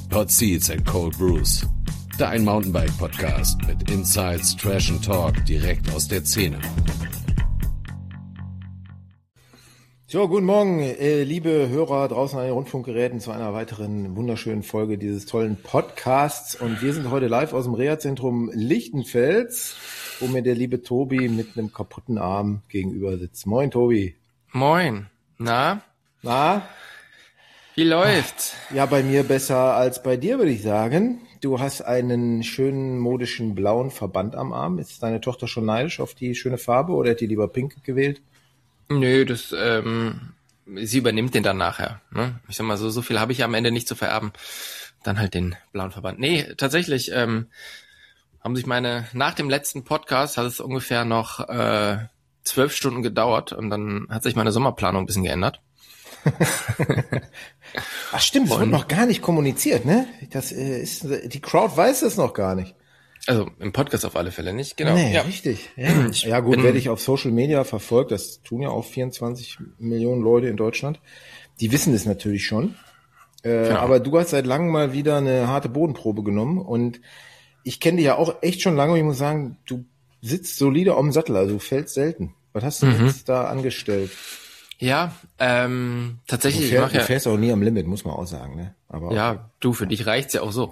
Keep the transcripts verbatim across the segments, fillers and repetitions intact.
Hot Seats and Cold Brews. Dein Mountainbike-Podcast mit Insights, Trash and Talk direkt aus der Szene. So, guten Morgen, äh, liebe Hörer draußen an den Rundfunkgeräten zu einer weiteren wunderschönen Folge dieses tollen Podcasts. Und wir sind heute live aus dem Reha-Zentrum Lichtenfels, wo mir der liebe Tobi mit einem kaputten Arm gegenüber sitzt. Moin, Tobi. Moin. Na? Na? Wie läuft's? Ja, bei mir besser als bei dir, würde ich sagen. Du hast einen schönen modischen blauen Verband am Arm. Ist deine Tochter schon neidisch auf die schöne Farbe oder hat die lieber pink gewählt? Nö, das, ähm, sie übernimmt den dann nachher. Ne? Ich sag mal, so, so viel habe ich am Ende nicht zu vererben. Dann halt den blauen Verband. Nee, tatsächlich, ähm, haben sich meine, nach dem letzten Podcast hat es ungefähr noch äh, zwölf Stunden gedauert und dann hat sich meine Sommerplanung ein bisschen geändert. Ach stimmt, das und, wird noch gar nicht kommuniziert, ne? Das äh, ist, die Crowd weiß das noch gar nicht. Also im Podcast auf alle Fälle nicht, genau. Nee, ja. richtig. Ja, ja gut, werde ich auf Social Media verfolgt, das tun ja auch vierundzwanzig Millionen Leute in Deutschland. Die wissen es natürlich schon. Äh, genau. Aber du hast seit langem mal wieder eine harte Bodenprobe genommen und ich kenne dich ja auch echt schon lange und ich muss sagen, du sitzt solide am Sattel, also du fällst selten. Was hast du mhm. jetzt da angestellt? Ja, ähm, tatsächlich. Du, fähr, ich mach ja, du fährst auch nie am Limit, muss man auch sagen, ne? Aber ja, okay. Du, für dich reicht's ja auch so.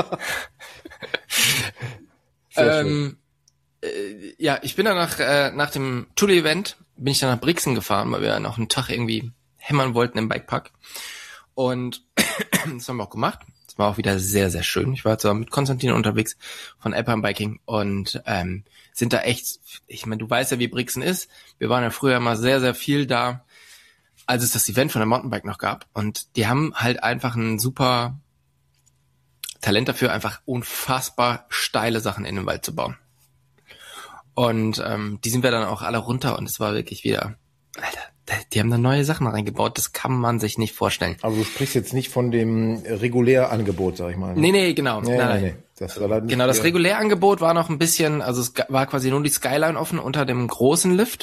Sehr ähm, äh, ja, ich bin dann nach, äh, nach dem Tour-Event bin ich dann nach Brixen gefahren, weil wir noch einen Tag irgendwie hämmern wollten im Bikepark. Und das haben wir auch gemacht. Das war auch wieder sehr, sehr schön. Ich war zusammen mit Konstantin unterwegs von Alpine Biking und ähm, sind da echt, ich meine, du weißt ja, wie Brixen ist. Wir waren ja früher mal sehr, sehr viel da, als es das Event von der Mountainbike noch gab. Und die haben halt einfach ein super Talent dafür, einfach unfassbar steile Sachen in den Wald zu bauen. Und ähm, die sind wir dann auch alle runter und es war wirklich wieder, Alter, die haben da neue Sachen reingebaut, das kann man sich nicht vorstellen. Aber du sprichst jetzt nicht von dem Regulärangebot, sag ich mal. Nee, nee, genau. Nee, nein, nee, nein. nee. Das war dann genau, das Regulärangebot war noch ein bisschen, also es war quasi nur die Skyline offen unter dem großen Lift.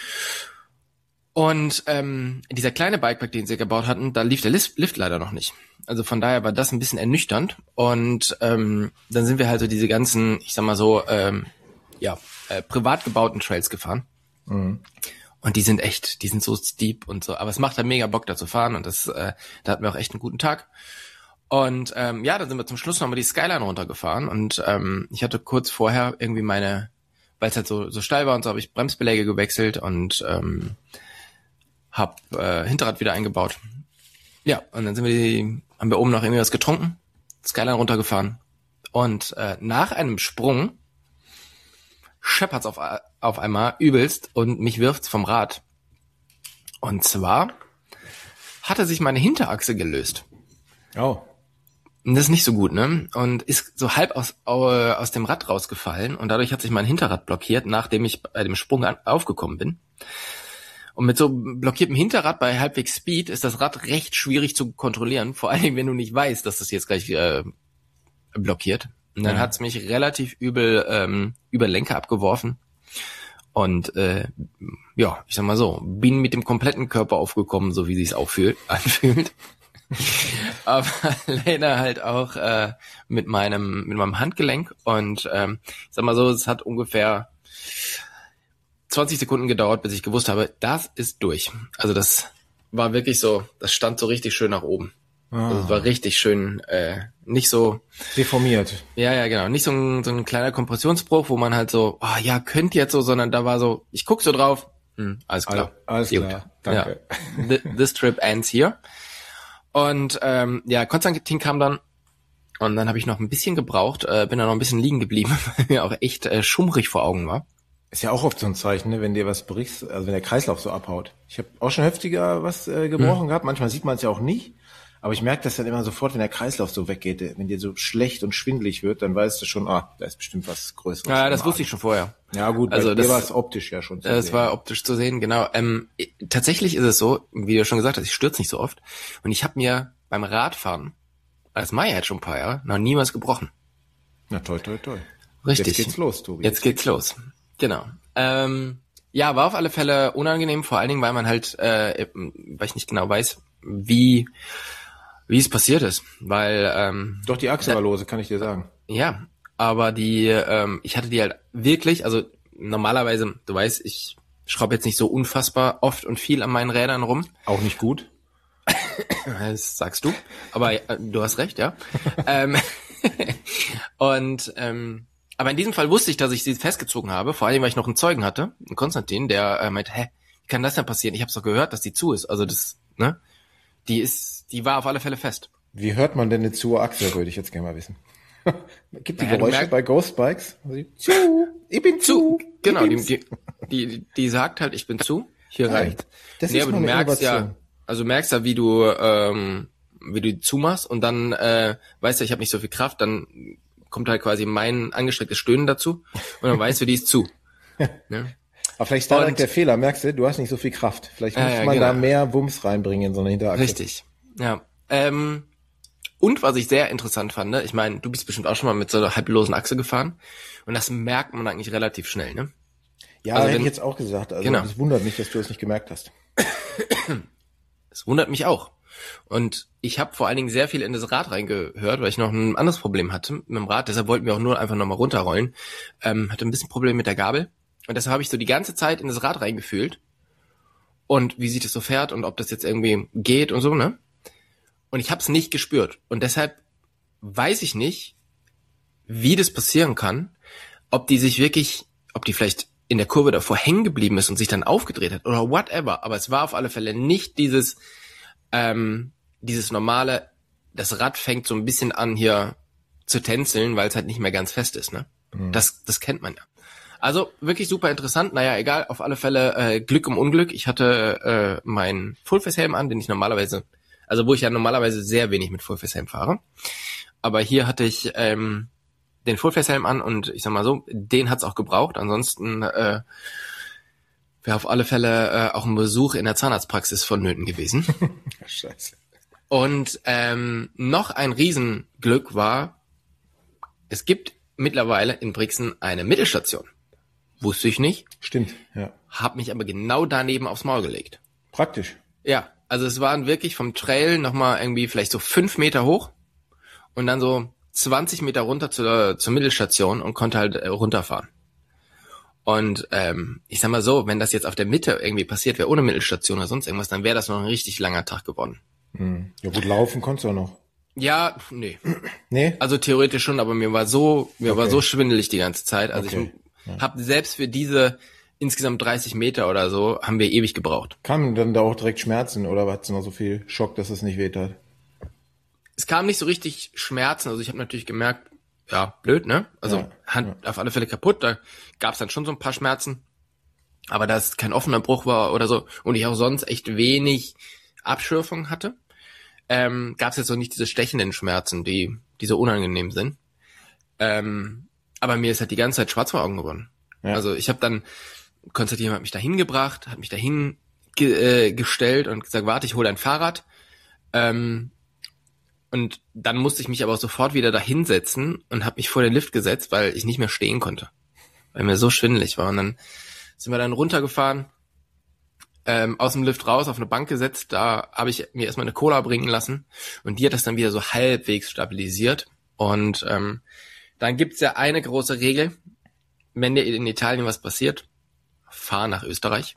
Und ähm, dieser kleine Bikepark, den sie gebaut hatten, da lief der Lift, Lift leider noch nicht. Also von daher war das ein bisschen ernüchternd. Und ähm, dann sind wir halt so diese ganzen, ich sag mal so, ähm, ja, äh, privat gebauten Trails gefahren. Mhm. Und die sind echt, die sind so steep und so. Aber es macht halt mega Bock, da zu fahren. Und das, äh, da hatten wir auch echt einen guten Tag. Und ähm, ja, dann sind wir zum Schluss nochmal die Skyline runtergefahren. Und ähm, ich hatte kurz vorher irgendwie meine, weil es halt so, so steil war und so, habe ich Bremsbeläge gewechselt und ähm, hab äh, Hinterrad wieder eingebaut. Ja, und dann sind wir die, haben wir oben noch irgendwie was getrunken, Skyline runtergefahren. Und äh, nach einem Sprung scheppert's auf, auf einmal übelst und mich wirft's vom Rad. Und zwar hatte sich meine Hinterachse gelöst. Oh. Und das ist nicht so gut, ne? Und ist so halb aus, aus dem Rad rausgefallen und dadurch hat sich mein Hinterrad blockiert, nachdem ich bei dem Sprung an, aufgekommen bin. Und mit so blockiertem Hinterrad bei halbwegs Speed ist das Rad recht schwierig zu kontrollieren, vor allen Dingen, wenn du nicht weißt, dass das jetzt gleich äh, blockiert. Und dann ja. hat's mich relativ übel ähm, über Lenker abgeworfen. Und äh, ja, ich sag mal so, bin mit dem kompletten Körper aufgekommen, so wie sich's auch fühlt, anfühlt. Aber leider halt auch äh, mit meinem mit meinem Handgelenk. Und ähm, ich sag mal so, es hat ungefähr zwanzig Sekunden gedauert, bis ich gewusst habe, das ist durch. Also das war wirklich so, das stand so richtig schön nach oben. Ah. Also es war richtig schön, äh, nicht so deformiert. Ja, ja, genau. Nicht so ein, so ein kleiner Kompressionsbruch, wo man halt so, oh ja, könnte jetzt so, sondern da war so, ich guck so drauf, hm, alles klar. Alles Gut. klar, danke. Ja. This trip ends here. Und ähm, ja, Konstantin kam dann und dann habe ich noch ein bisschen gebraucht, äh, bin dann noch ein bisschen liegen geblieben, weil mir auch echt äh, schummrig vor Augen war. Ist ja auch oft so ein Zeichen, ne, wenn dir was brichst, also wenn der Kreislauf so abhaut. Ich habe auch schon heftiger was äh, gebrochen hm. gehabt, manchmal sieht man es ja auch nicht, aber ich merke das dann immer sofort, wenn der Kreislauf so weggeht, wenn dir so schlecht und schwindelig wird, dann weißt du schon, ah, da ist bestimmt was Größeres. Ja, das wusste ich schon vorher. Ja gut, also bei das dir war es optisch ja schon zu das sehen. war optisch zu sehen, genau. Ähm, tatsächlich ist es so, wie du schon gesagt hast, ich stürze nicht so oft und ich habe mir beim Radfahren, das mache ich jetzt schon ein paar Jahre, noch nie was gebrochen. Na toll, toll, toll. Richtig. Jetzt geht's los, Tobi. Jetzt geht's los. Genau. Ähm, ja, war auf alle Fälle unangenehm, vor allen Dingen, weil man halt, äh, weil ich nicht genau weiß, wie wie es passiert ist, weil ähm, Doch, die Achse war lose, kann ich dir sagen. Ja, aber die, ähm, ich hatte die halt wirklich, also normalerweise, du weißt, ich schraube jetzt nicht so unfassbar oft und viel an meinen Rädern rum. Auch nicht gut. Das sagst du, aber äh, du hast recht, ja. ähm, und ähm, aber in diesem Fall wusste ich, dass ich sie festgezogen habe, vor allem, weil ich noch einen Zeugen hatte, einen Konstantin, der äh, meinte, hä, wie kann das denn passieren? Ich habe doch gehört, dass die zu ist. Also das, ne? Die ist, die war auf alle Fälle fest. Wie hört man denn eine zu Achse, würde ich jetzt gerne mal wissen. Gibt die naja, Geräusche merk- bei Ghost Bikes? Zu, ich bin zu. Zu, genau, die, ich die, die, die sagt halt, ich bin zu, hier Nein, reicht. das nee, ist aber mal du eine merkst ja, Innovation. also du merkst ja, wie du, ähm, wie du die zumachst und dann, äh, weißt du, ich habe nicht so viel Kraft, dann kommt halt quasi mein angestrengtes Stöhnen dazu und dann weißt du, die ist zu. Ne? Aber vielleicht ist da Und- direkt der Fehler, merkst du, du hast nicht so viel Kraft. Vielleicht Ja, muss ja, man genau. da mehr Wumms reinbringen in so eine Hinterachse. Richtig, ja. Ähm, und was ich sehr interessant fand, ich meine, du bist bestimmt auch schon mal mit so einer halblosen Achse gefahren und das merkt man eigentlich relativ schnell, ne? Ja, Also hätte wenn- ich jetzt auch gesagt. Also Genau. es wundert mich, dass du es nicht gemerkt hast. Das wundert mich auch. Und ich habe vor allen Dingen sehr viel in das Rad reingehört, weil ich noch ein anderes Problem hatte mit dem Rad. Deshalb wollten wir auch nur einfach nochmal runterrollen. Ähm, hatte ein bisschen Problem mit der Gabel. Und deshalb habe ich so die ganze Zeit in das Rad reingefühlt. Und wie sich das so fährt und ob das jetzt irgendwie geht und so, ne? Und ich habe es nicht gespürt. Und deshalb weiß ich nicht, wie das passieren kann. Ob die sich wirklich, ob die vielleicht in der Kurve davor hängen geblieben ist und sich dann aufgedreht hat oder whatever. Aber es war auf alle Fälle nicht dieses ähm, dieses normale, das Rad fängt so ein bisschen an hier zu tänzeln, weil es halt nicht mehr ganz fest ist, ne? Mhm. Das, das kennt man ja. Also wirklich super interessant. Naja, egal, auf alle Fälle äh, Glück um Unglück. Ich hatte äh, meinen Fullface-Helm an, den ich normalerweise, also wo ich ja normalerweise sehr wenig mit Fullface-Helm fahre. Aber hier hatte ich ähm, den Fullface-Helm an und ich sag mal so, den hat's auch gebraucht. Ansonsten äh, wäre auf alle Fälle äh, auch ein Besuch in der Zahnarztpraxis vonnöten gewesen. Scheiße. Und ähm, noch ein Riesenglück war, es gibt mittlerweile in Brixen eine Mittelstation. Wusste ich nicht. Stimmt, ja. Hab mich aber genau daneben aufs Maul gelegt. Praktisch. Ja, also es waren wirklich vom Trail nochmal irgendwie vielleicht so fünf Meter hoch und dann so zwanzig Meter runter zur, zur Mittelstation und konnte halt äh, runterfahren. Und ähm, ich sag mal so, wenn das jetzt auf der Mitte irgendwie passiert wäre, ohne Mittelstation oder sonst irgendwas, dann wäre das noch ein richtig langer Tag geworden. Hm. Ja gut, laufen konntest du auch noch. Ja, nee. Nee? Also theoretisch schon, aber mir war so, mir Okay. war so schwindelig die ganze Zeit. Also Okay. ich ja. habe selbst für diese insgesamt dreißig Meter oder so, haben wir ewig gebraucht. Kamen dann da auch direkt Schmerzen oder hattest du noch so viel Schock, dass es nicht wehtat? Es kam nicht so richtig Schmerzen, also ich habe natürlich gemerkt, ja, blöd, ne? Also Ja, Hand auf alle Fälle kaputt, da gab's dann schon so ein paar Schmerzen. Aber da es kein offener Bruch war oder so und ich auch sonst echt wenig Abschürfung hatte, ähm, gab's jetzt so nicht diese stechenden Schmerzen, die, die so unangenehm sind. Ähm, aber mir ist halt die ganze Zeit schwarz vor Augen geworden. Ja. Also ich habe dann, Konstantin hat mich dahin gebracht, hat mich dahin ge- äh, gestellt und gesagt, warte, ich hole dein Fahrrad. Ähm, und dann musste ich mich aber auch sofort wieder dahin setzen und habe mich vor den Lift gesetzt, weil ich nicht mehr stehen konnte, weil mir so schwindelig war. Und dann sind wir dann runtergefahren, ähm, aus dem Lift raus, auf eine Bank gesetzt. Da habe ich mir erstmal eine Cola bringen lassen und die hat das dann wieder so halbwegs stabilisiert. Und ähm, dann gibt's ja eine große Regel, wenn dir in Italien was passiert, fahr nach Österreich.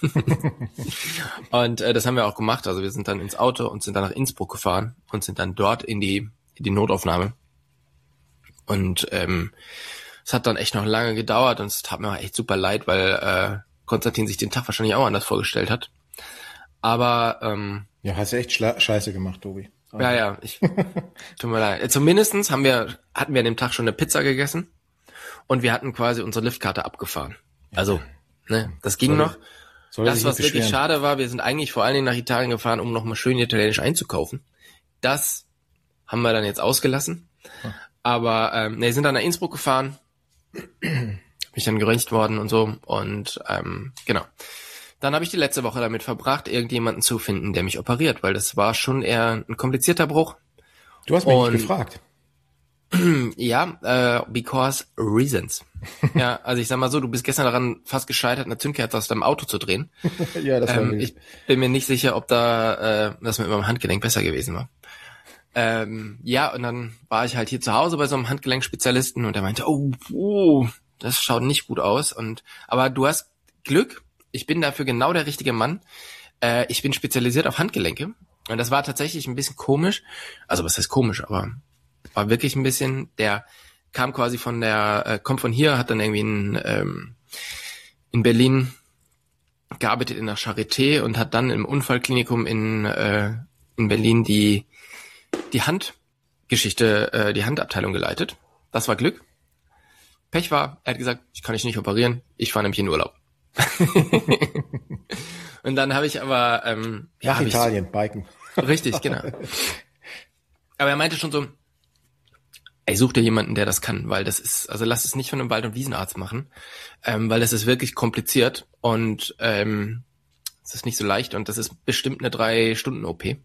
Und äh, das haben wir auch gemacht. Also wir sind dann ins Auto und sind dann nach Innsbruck gefahren und sind dann dort in die in die Notaufnahme. Und ähm, es hat dann echt noch lange gedauert und es tat mir auch echt super leid, weil äh, Konstantin sich den Tag wahrscheinlich auch anders vorgestellt hat. Aber ähm, Ja, hast du echt schla- scheiße gemacht, Tobi. ja, ja, ich tut mir leid. Zumindestens haben wir hatten wir an dem Tag schon eine Pizza gegessen und wir hatten quasi unsere Liftkarte abgefahren. Also, ne, das ging Soll- noch. Soll er Das, sich was nicht wirklich beschweren. schade war, wir sind eigentlich vor allen Dingen nach Italien gefahren, um nochmal schön italienisch einzukaufen. Das haben wir dann jetzt ausgelassen. Aber ähm, ne, sind dann nach Innsbruck gefahren, bin ich dann geröntgt worden und so. Und ähm, genau. Dann habe ich die letzte Woche damit verbracht, irgendjemanden zu finden, der mich operiert, weil das war schon eher ein komplizierter Bruch. Du hast mich Und- nicht gefragt. Ja, äh, because reasons. Ja, also ich sag mal so, du bist gestern daran fast gescheitert, eine Zündkerze aus deinem Auto zu drehen. Ja, das war Ähm, wild. ich bin mir nicht sicher, ob da äh, das mit meinem Handgelenk besser gewesen war. Ähm, ja, und dann war ich halt hier zu Hause bei so einem Handgelenkspezialisten und der meinte, oh, oh, das schaut nicht gut aus. Und aber du hast Glück, ich bin dafür genau der richtige Mann. Äh, ich bin spezialisiert auf Handgelenke. Und das war tatsächlich ein bisschen komisch. Also was heißt komisch, aber war wirklich ein bisschen, der kam quasi von der, äh, kommt von hier, hat dann irgendwie in, ähm, in Berlin gearbeitet in der Charité und hat dann im Unfallklinikum in, äh, in Berlin die die Handgeschichte, äh, die Handabteilung geleitet. Das war Glück. Pech war, er hat gesagt, ich kann dich nicht operieren, ich fahre nämlich in Urlaub. Und dann habe ich aber ähm, ja, nach Italien, ich, biken. Richtig, genau. Aber er meinte schon so, ey, such dir jemanden, der das kann, weil das ist, also lass es nicht von einem Wald- und Wiesenarzt machen, ähm, weil das ist wirklich kompliziert und ähm, es ist nicht so leicht und das ist bestimmt eine drei Stunden O P.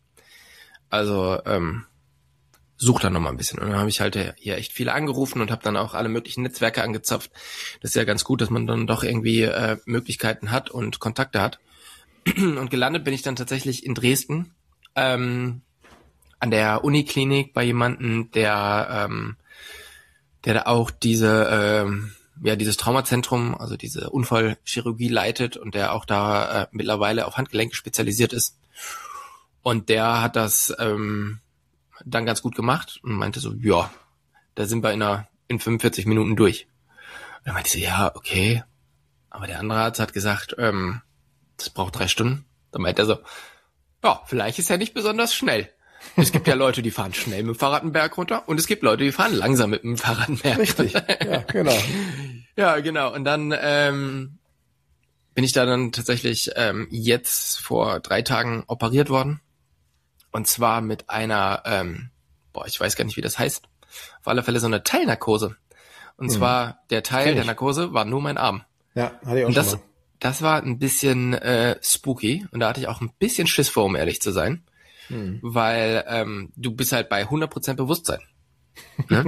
Also ähm, such da noch mal ein bisschen. Und dann habe ich halt hier echt viele angerufen und habe dann auch alle möglichen Netzwerke angezapft. Das ist ja ganz gut, dass man dann doch irgendwie äh, Möglichkeiten hat und Kontakte hat. Und gelandet bin ich dann tatsächlich in Dresden ähm, an der Uniklinik bei jemanden, der ähm, der da auch diese ähm, ja dieses Traumazentrum, also diese Unfallchirurgie leitet und der auch da äh, mittlerweile auf Handgelenke spezialisiert ist. Und der hat das ähm, dann ganz gut gemacht und meinte so, ja, da sind wir in, einer, in fünfundvierzig Minuten durch. Und dann meinte ich so, ja, okay. Aber der andere Arzt hat gesagt, ähm, das braucht drei Stunden. Dann meinte er so, ja, vielleicht ist er nicht besonders schnell. Es gibt ja Leute, die fahren schnell mit dem Fahrrad einen Berg runter und es gibt Leute, die fahren langsam mit dem Fahrrad einen Berg runter. Richtig, ja, genau. Ja, genau. Und dann ähm, bin ich da dann tatsächlich ähm, jetzt vor drei Tagen operiert worden. Und zwar mit einer, ähm, boah, ich weiß gar nicht, wie das heißt. Auf alle Fälle so eine Teilnarkose. Und hm. zwar der Teil der Narkose war nur mein Arm. Ja, hatte ich auch und das, schon mal. Das war ein bisschen äh, spooky. Und da hatte ich auch ein bisschen Schiss vor, um ehrlich zu sein. Hm. Weil ähm, du bist halt bei hundert Prozent Bewusstsein. Ne?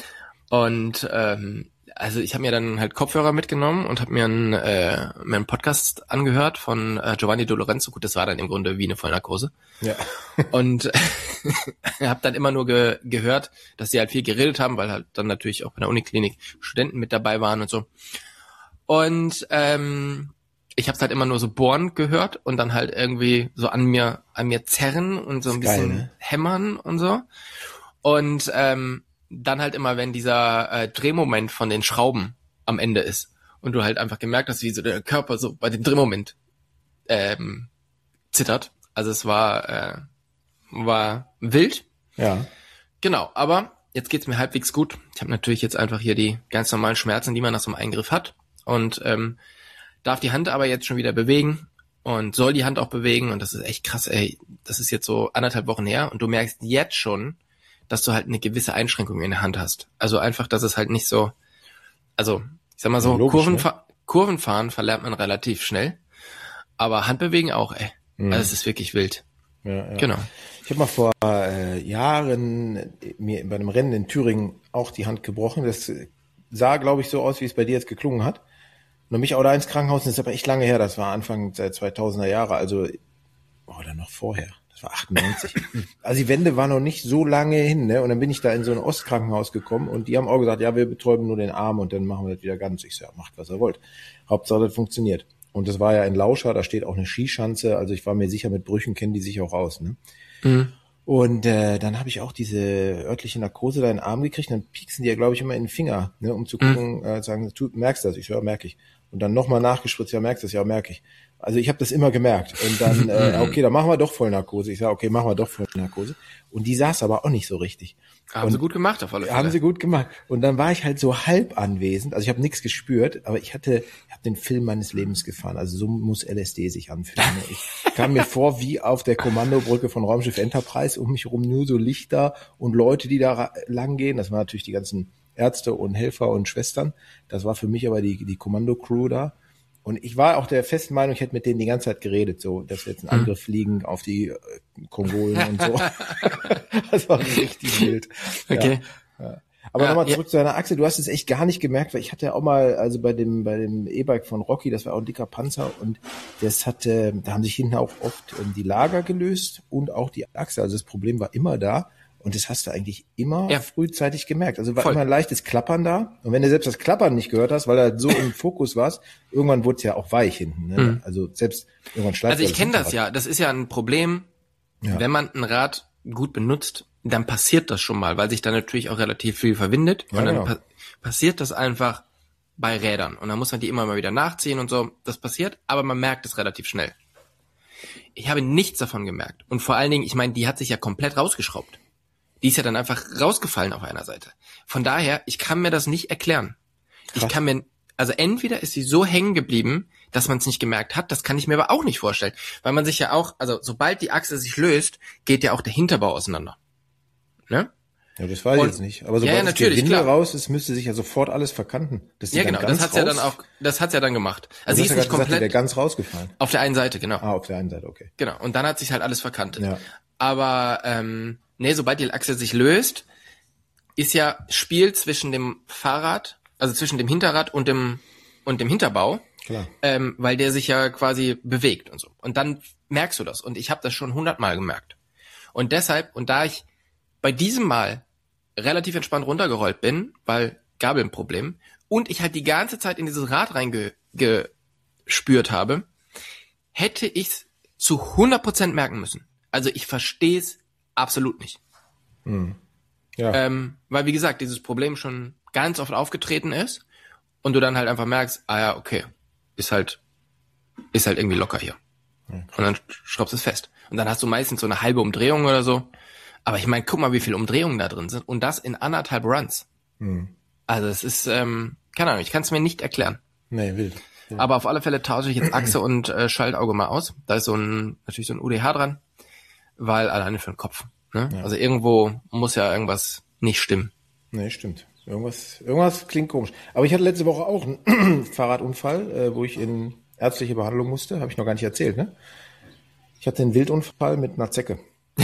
Und ähm, also ich habe mir dann halt Kopfhörer mitgenommen und habe mir einen, äh, mir einen Podcast angehört von äh, Giovanni De Lorenzo. Gut, das war dann im Grunde wie eine Vollnarkose. Ja. Und habe dann immer nur ge- gehört, dass sie halt viel geredet haben, weil halt dann natürlich auch bei der Uniklinik Studenten mit dabei waren und so. Und ähm, ich habe es halt immer nur so bohren gehört und dann halt irgendwie so an mir an mir zerren und so ein bisschen geil, ne? Hämmern und so. Und ähm, dann halt immer, wenn dieser äh, Drehmoment von den Schrauben am Ende ist und du halt einfach gemerkt hast, wie so der Körper so bei dem Drehmoment ähm, zittert. Also es war äh, war wild. Ja. Genau, aber jetzt geht's mir halbwegs gut. Ich habe natürlich jetzt einfach hier die ganz normalen Schmerzen, die man nach so einem Eingriff hat und ähm, darf die Hand aber jetzt schon wieder bewegen und soll die Hand auch bewegen und das ist echt krass, ey. Das ist jetzt so anderthalb Wochen her und du merkst jetzt schon, dass du halt eine gewisse Einschränkung in der Hand hast. Also einfach, dass es halt nicht so, also ich sag mal so, ja, logisch, Kurvenfa- ne? Kurvenfahren verlernt man relativ schnell, aber Handbewegen auch, ey. Mhm. Also es ist wirklich wild. Ja, ja. Genau. Ich habe mal vor äh, Jahren mir bei einem Rennen in Thüringen auch die Hand gebrochen. Das sah, glaube ich, so aus, wie es bei dir jetzt geklungen hat. Und dann bin ich auch da ins Krankenhaus, das ist aber echt lange her, das war Anfang der zweitausender Jahre, also oder noch vorher. Das war achtundneunzig. Also die Wende war noch nicht so lange hin, ne? Und dann bin ich da in so ein Ostkrankenhaus gekommen und die haben auch gesagt, ja, wir betäuben nur den Arm und dann machen wir das wieder ganz. Ich so, ja, macht, was ihr wollt. Hauptsache, das funktioniert. Und das war ja in Lauscha, da steht auch eine Skischanze, also ich war mir sicher, mit Brüchen kennen die sich auch aus, ne? Mhm. Und äh, dann habe ich auch diese örtliche Narkose da in den Arm gekriegt, dann pieksen die ja, glaube ich, immer in den Finger, ne, um zu gucken, mhm. äh, sagen, du merkst das? Ich so, ja, merke ich. Und dann nochmal nachgespritzt, ja, merkst du das? Ja, merke ich. Also ich habe das immer gemerkt. Und dann, äh, okay, dann machen wir doch Vollnarkose. Ich sage, okay, machen wir doch Vollnarkose. Und die saß aber auch nicht so richtig. Haben und sie gut gemacht auf alle Fälle. Haben sie gut gemacht. Und dann war ich halt so halb anwesend. Also ich habe nichts gespürt, aber ich hatte, ich habe den Film meines Lebens gefahren. Also so muss L S D sich anfühlen. Ich kam mir vor wie auf der Kommandobrücke von Raumschiff Enterprise, um mich herum nur so Lichter und Leute, die da lang gehen. Das waren natürlich die ganzen Ärzte und Helfer und Schwestern. Das war für mich aber die, die Kommando-Crew da. Und ich war auch der festen Meinung, ich hätte mit denen die ganze Zeit geredet, so, dass wir jetzt einen Angriff fliegen auf die äh, Kongolen und so. Das war richtig wild. Okay. Ja, ja. Aber ja, nochmal zurück ja. zu deiner Achse. Du hast es echt gar nicht gemerkt, weil ich hatte ja auch mal, also bei dem, bei dem E-Bike von Rocky, das war auch ein dicker Panzer und das hatte, da haben sich hinten auch oft ähm, die Lager gelöst und auch die Achse. Also das Problem war immer da. Und das hast du eigentlich immer ja. frühzeitig gemerkt. Also war Voll. immer ein leichtes Klappern da. Und wenn du selbst das Klappern nicht gehört hast, weil du halt so im Fokus warst, irgendwann wurde es ja auch weich hinten. Ne? Mhm. Also selbst irgendwann schleift Also ich kenne das ja. Das ist ja ein Problem, ja. wenn man ein Rad gut benutzt, dann passiert das schon mal, weil sich da natürlich auch relativ viel verwindet. Ja, und dann genau. pa- passiert das einfach bei Rädern. Und dann muss man die immer mal wieder nachziehen und so. Das passiert, aber man merkt es relativ schnell. Ich habe nichts davon gemerkt. Und vor allen Dingen, ich meine, die hat sich ja komplett rausgeschraubt. Die ist ja dann einfach rausgefallen auf einer Seite. Von daher, ich kann mir das nicht erklären. Krass. Ich kann mir, also entweder ist sie so hängen geblieben, dass man es nicht gemerkt hat, das kann ich mir aber auch nicht vorstellen. Weil man sich ja auch, also sobald die Achse sich löst, geht ja auch der Hinterbau auseinander. Ne? Ja, das weiß ich jetzt nicht. Aber sobald ja, ja, das Gewinde raus ist, müsste sich ja sofort alles verkanten. Das ja, genau, das hat's ja dann auch, das hat's ja dann gemacht. Also sie ist nicht komplett. Die wäre ganz rausgefallen. Auf der einen Seite, genau. Ah, auf der einen Seite, okay. Genau. Und dann hat sich halt alles verkantet. Ja. Aber, ähm, nee, sobald die Achse sich löst, ist ja Spiel zwischen dem Fahrrad, also zwischen dem Hinterrad und dem, und dem Hinterbau. Klar. Ähm, weil der sich ja quasi bewegt und so. Und dann merkst du das. Und ich habe das schon hundertmal gemerkt. Und deshalb, und da ich bei diesem Mal relativ entspannt runtergerollt bin, weil Gabelproblem, und ich halt die ganze Zeit in dieses Rad reingespürt habe, hätte ich's zu hundert Prozent merken müssen. Also ich verstehe es absolut nicht. Hm. Ja. Ähm, weil, wie gesagt, dieses Problem schon ganz oft aufgetreten ist und du dann halt einfach merkst, ah ja, okay, ist halt, ist halt irgendwie locker hier. Ja, und dann schraubst du es fest. Und dann hast du meistens so eine halbe Umdrehung oder so. Aber ich meine, guck mal, wie viele Umdrehungen da drin sind. Und das in anderthalb Runs. Hm. Also es ist, ähm, keine Ahnung, ich kann es mir nicht erklären. Nee, wild. Ja. Aber auf alle Fälle tausche ich jetzt Achse und äh, Schaltauge mal aus. Da ist so ein, natürlich so ein U D H dran, weil alleine für den Kopf. Ne? Ja. Also irgendwo muss ja irgendwas nicht stimmen. Nee, stimmt. Irgendwas, irgendwas klingt komisch. Aber ich hatte letzte Woche auch einen Fahrradunfall, äh, wo ich in ärztliche Behandlung musste. Habe ich noch gar nicht erzählt, ne? Ich hatte einen Wildunfall mit einer Zecke.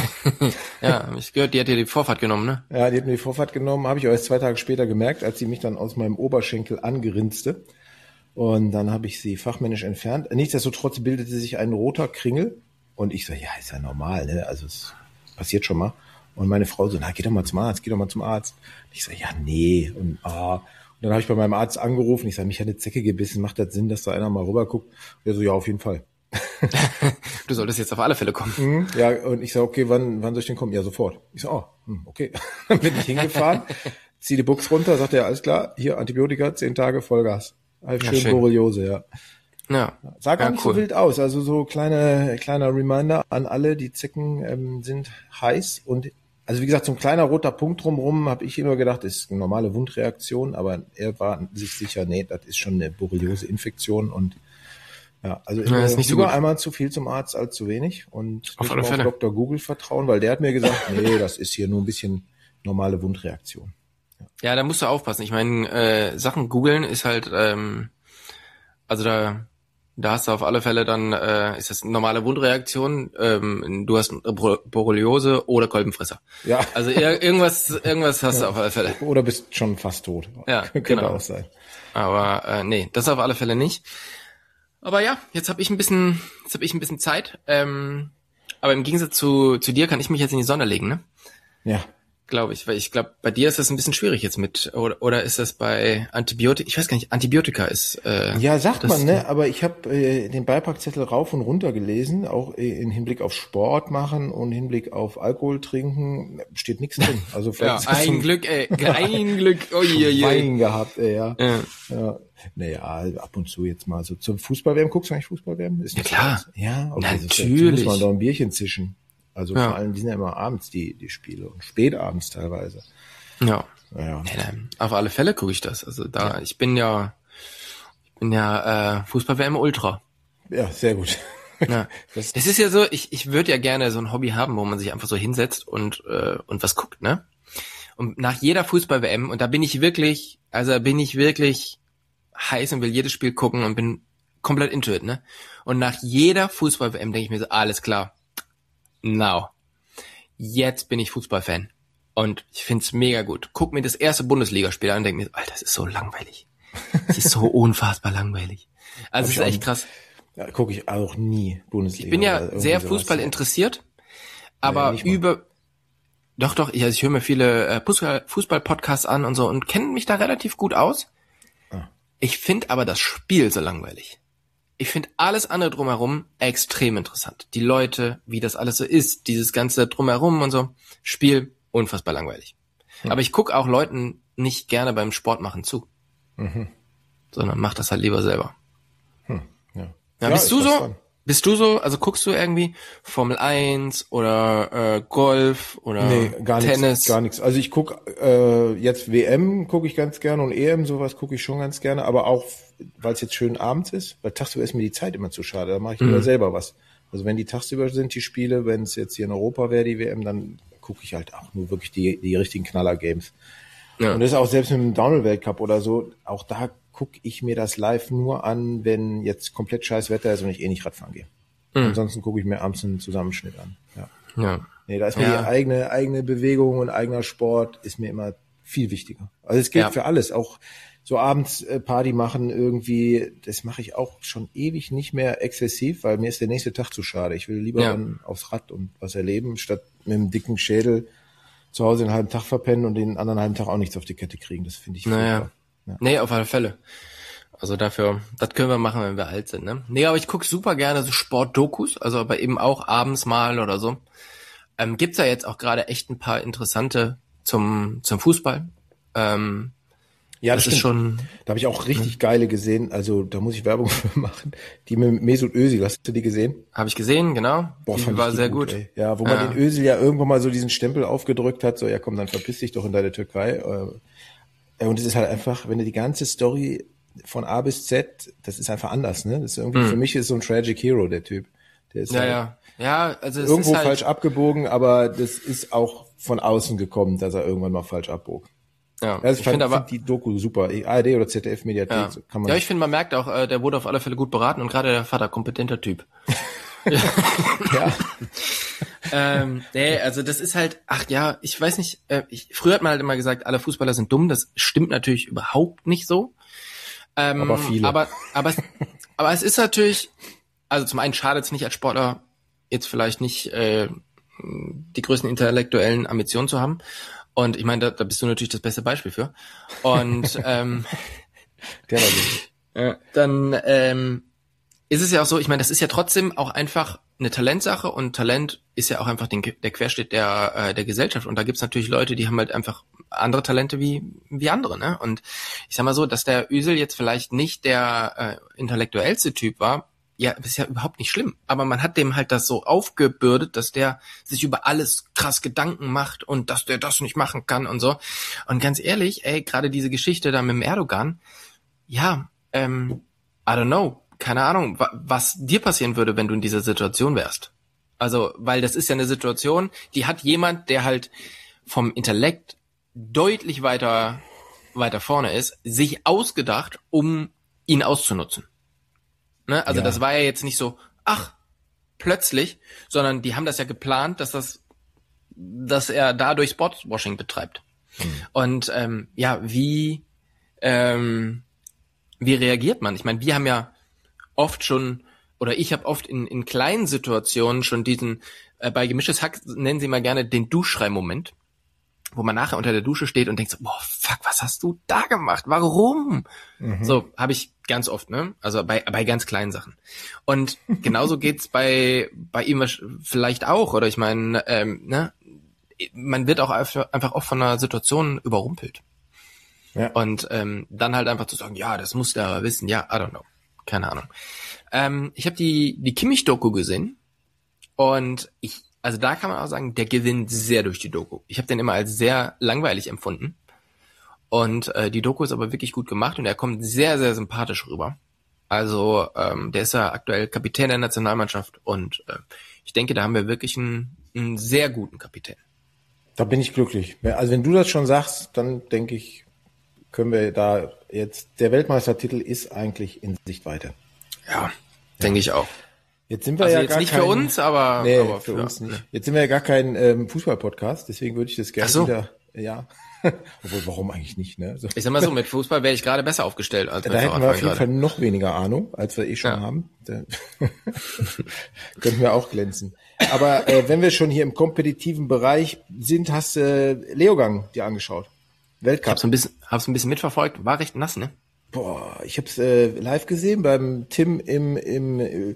Ja, hab ich gehört, die hat dir die Vorfahrt genommen, ne? Ja, die hat mir die Vorfahrt genommen, habe ich auch erst zwei Tage später gemerkt, als sie mich dann aus meinem Oberschenkel angrinste. Und dann habe ich sie fachmännisch entfernt. Nichtsdestotrotz bildete sich ein roter Kringel. Und ich so, ja, ist ja normal, ne? Also es passiert schon mal. Und meine Frau so, na, geh doch mal zum Arzt, geh doch mal zum Arzt. Und ich so, ja, nee. Und, ah. Und dann habe ich bei meinem Arzt angerufen. Ich sage, mich hat eine Zecke gebissen. Macht das Sinn, dass da einer mal rüber guckt? Und der so, ja, auf jeden Fall. Du solltest jetzt auf alle Fälle kommen. Mhm, ja, und ich sage, okay, wann, wann soll ich denn kommen? Ja, sofort. Ich so, oh, okay. Dann bin ich hingefahren, zieh die Buchs runter, sagt er, alles klar, hier Antibiotika, zehn Tage Vollgas. Halt schön, ja, schön Borreliose, ja. Ja. Sah gar ja, nicht cool. so wild aus. Also so kleine, kleiner Reminder an alle, die Zecken ähm, sind heiß. Und also wie gesagt, so ein kleiner roter Punkt drumherum, habe ich immer gedacht, ist eine normale Wundreaktion, aber er war sich sicher, nee, das ist schon eine Borreliose-Infektion und ja, also ja, ist nicht so lieber gut. einmal zu viel zum Arzt als zu wenig und auf nicht alle auf Fälle. Doktor Google vertrauen, weil der hat mir gesagt, nee, das ist hier nur ein bisschen normale Wundreaktion. Ja, ja, da musst du aufpassen. Ich meine, äh, Sachen googeln ist halt, ähm, also da, da hast du auf alle Fälle dann, äh, ist das eine normale Wundreaktion, ähm, du hast Borreliose oder Kolbenfresser. Ja. Also ir- irgendwas, irgendwas hast ja. du auf alle Fälle. Oder bist schon fast tot. Ja, könnte genau. auch sein. Aber äh, nee, das auf alle Fälle nicht. Aber ja, jetzt habe ich ein bisschen, jetzt habe ich ein bisschen Zeit. Ähm, aber im Gegensatz zu zu dir kann ich mich jetzt in die Sonne legen, ne? Ja. Glaube ich, weil ich glaube, bei dir ist das ein bisschen schwierig jetzt mit, oder, oder ist das bei Antibiotika, ich weiß gar nicht, Antibiotika ist... Äh, ja, sagt das, man, ne? Aber ich habe äh, den Beipackzettel rauf und runter gelesen, auch äh, im Hinblick auf Sport machen und Hinblick auf Alkohol trinken, steht nichts drin. Also vielleicht ja, ein Glück, ey, ein Glück, oje, Wein gehabt, ey, ja. ja. ja. Naja, ab und zu jetzt mal so zum Fußball-W M. Guckst du eigentlich Fußball-W M? Ist ja, klar. Was? Ja, okay. Natürlich. Muss man doch ein Bierchen zischen. Also ja. vor allem, die sind ja immer abends, die die Spiele. Und spätabends teilweise. Ja. Ja. ja auf alle Fälle gucke ich das. Also da, ja. ich bin ja, ich bin ja äh, Fußball-W M Ultra. Ja, sehr gut. Ja. Es ist ja so, ich ich würde ja gerne so ein Hobby haben, wo man sich einfach so hinsetzt und äh, und was guckt, ne? Und nach jeder Fußball-W M, und da bin ich wirklich, also da bin ich wirklich heiß und will jedes Spiel gucken und bin komplett into it, ne? Und nach jeder Fußball-W M denke ich mir so, alles klar, now, jetzt bin ich Fußballfan. Und ich find's mega gut. Guck mir das erste Bundesligaspiel an und denke mir, Alter, das ist so langweilig. Das ist so unfassbar langweilig. Also es ist echt krass. Ja, gucke ich auch nie Bundesliga. Ich bin ja sehr Fußball interessiert, aber nee, über Doch, doch, ich, also ich höre mir viele äh, Fußball-Podcasts an und so und kenne mich da relativ gut aus. Ah. Ich finde aber das Spiel so langweilig. Ich finde alles andere drumherum extrem interessant. Die Leute, wie das alles so ist, dieses ganze drumherum und so. Spiel, unfassbar langweilig. Hm. Aber ich gucke auch Leuten nicht gerne beim Sport machen zu. Mhm. Sondern mach das halt lieber selber. Hm. Ja. Ja, ja, bist du so? Dran. Bist du so, also guckst du irgendwie Formel eins oder äh, Golf oder nee, gar Tennis? Nix, gar nichts. Also ich guck äh, jetzt W M gucke ich ganz gerne und E M, sowas gucke ich schon ganz gerne, aber auch, weil es jetzt schön abends ist, weil tagsüber ist mir die Zeit immer zu schade, da mache ich lieber mhm. selber was. Also wenn die tagsüber sind, die Spiele, wenn es jetzt hier in Europa wäre, die W M, dann gucke ich halt auch nur wirklich die die richtigen Knaller-Games. Ja. Und das ist auch selbst mit dem Downhill-Weltcup oder so, auch da gucke ich mir das live nur an, wenn jetzt komplett scheiß Wetter ist und ich eh nicht Radfahren gehe. Mhm. Ansonsten gucke ich mir abends einen Zusammenschnitt an. Ja. Ja. Nee, da ist mir ja. die eigene eigene Bewegung und eigener Sport ist mir immer viel wichtiger. Also es gilt ja. für alles, auch so abends äh, Party machen irgendwie, das mache ich auch schon ewig nicht mehr exzessiv, weil mir ist der nächste Tag zu schade. Ich will lieber ja. dann aufs Rad und was erleben, statt mit einem dicken Schädel zu Hause einen halben Tag verpennen und den anderen halben Tag auch nichts auf die Kette kriegen. Das finde ich naja. furchtbar. Ja. Nee, auf alle Fälle. Also dafür, das können wir machen, wenn wir alt sind, ne? Nee, aber ich gucke super gerne so Sportdokus, also aber eben auch abends mal oder so. Ähm, gibt's ja jetzt auch gerade echt ein paar interessante zum zum Fußball. Ähm, ja, das, das ist schon. Da habe ich auch richtig ne? geile gesehen. Also da muss ich Werbung für machen. Die mit Mesut Özil, hast du die gesehen? Habe ich gesehen, genau. Boah, die fand war ich die sehr gut. gut. Ey. Ja, wo man ja. den Özil ja irgendwann mal so diesen Stempel aufgedrückt hat, so ja komm, dann verpiss dich doch in deine Türkei. Und es ist halt einfach, wenn du die ganze Story von A bis Z, das ist einfach anders, ne? Das ist irgendwie, mhm. für mich ist so ein Tragic Hero, der Typ. Der ist ja, halt ja. Ja, also es irgendwo ist halt falsch abgebogen, aber das ist auch von außen gekommen, dass er irgendwann mal falsch abbog. Ja, also ich, ich finde aber find die Doku super. A R D oder Z D F Mediathek ja. so kann man. Ja, ich finde, man merkt auch, äh, der wurde auf alle Fälle gut beraten und gerade der Vater kompetenter Typ. ja. ähm, nee, also das ist halt, ach ja, ich weiß nicht, äh, ich, früher hat man halt immer gesagt, alle Fußballer sind dumm, das stimmt natürlich überhaupt nicht so. Ähm, aber viele. Aber, aber, aber es ist natürlich, also zum einen schadet es nicht als Sportler, jetzt vielleicht nicht äh, die größten intellektuellen Ambitionen zu haben. Und ich meine, da, da bist du natürlich das beste Beispiel für. Und ähm, Der war gut. Ja, dann ähm, ist es ja auch so, ich meine, das ist ja trotzdem auch einfach eine Talentsache und Talent ist ja auch einfach den, der Querschnitt der äh, der Gesellschaft und da gibt's natürlich Leute, die haben halt einfach andere Talente wie wie andere, ne? Und ich sag mal so, dass der Özil jetzt vielleicht nicht der äh, intellektuellste Typ war, ja, ist ja überhaupt nicht schlimm, aber man hat dem halt das so aufgebürdet, dass der sich über alles krass Gedanken macht und dass der das nicht machen kann und so. Und ganz ehrlich, ey, gerade diese Geschichte da mit dem Erdogan, ja, ähm, I don't know, keine Ahnung, wa- was dir passieren würde, wenn du in dieser Situation wärst. Also, weil das ist ja eine Situation, die hat jemand, der halt vom Intellekt deutlich weiter weiter vorne ist, sich ausgedacht, um ihn auszunutzen. Ne? Also ja. Das war ja jetzt nicht so, ach, plötzlich, sondern die haben das ja geplant, dass das, dass er dadurch Sportswashing betreibt. Hm. Und ähm, ja, wie ähm, wie reagiert man? Ich meine, wir haben ja oft schon, oder ich habe oft in in kleinen Situationen schon diesen, äh, bei Gemischtes Hack nennen sie mal gerne den Duschschrei-Moment, wo man nachher unter der Dusche steht und denkt so, boah, fuck, was hast du da gemacht? Warum? Mhm. So, habe ich ganz oft, ne? Also bei bei ganz kleinen Sachen. Und genauso geht's bei bei ihm vielleicht auch, oder ich meine, ähm, ne? Man wird auch einfach oft von einer Situation überrumpelt. Ja. Und ähm, dann halt einfach zu sagen, ja, das muss der aber wissen, ja, I don't know. Keine Ahnung. Ähm, ich habe die die Kimmich-Doku gesehen und ich Also da kann man auch sagen, der gewinnt sehr durch die Doku. Ich habe den immer als sehr langweilig empfunden. Und äh, die Doku ist aber wirklich gut gemacht und er kommt sehr, sehr sympathisch rüber. Also ähm, der ist ja aktuell Kapitän der Nationalmannschaft und äh, ich denke, da haben wir wirklich einen, einen sehr guten Kapitän. Da bin ich glücklich. Also wenn du das schon sagst, dann denke ich, können wir da jetzt, der Weltmeistertitel ist eigentlich in Sichtweite. Ja, denke ja. ich auch. Jetzt sind wir also ja jetzt gar nicht kein, für uns, aber, nee, aber für, für uns nicht. Ne. Jetzt sind wir ja gar kein ähm, Fußball-Podcast, deswegen würde ich das gerne so. wieder Ja. Obwohl, warum eigentlich nicht, ne? So. Ich sag mal so, mit Fußball wäre ich gerade besser aufgestellt als mit Da hätten wir auf jeden gerade. Fall noch weniger Ahnung, als wir eh schon Ja. haben. Da könnten wir auch glänzen. Aber äh, wenn wir schon hier im kompetitiven Bereich sind, hast du äh, Leogang dir angeschaut. Ich Weltcup. hab's ein bisschen, hab's ein bisschen mitverfolgt, war recht nass, ne? Boah, ich hab's äh, live gesehen beim Tim im, im, äh,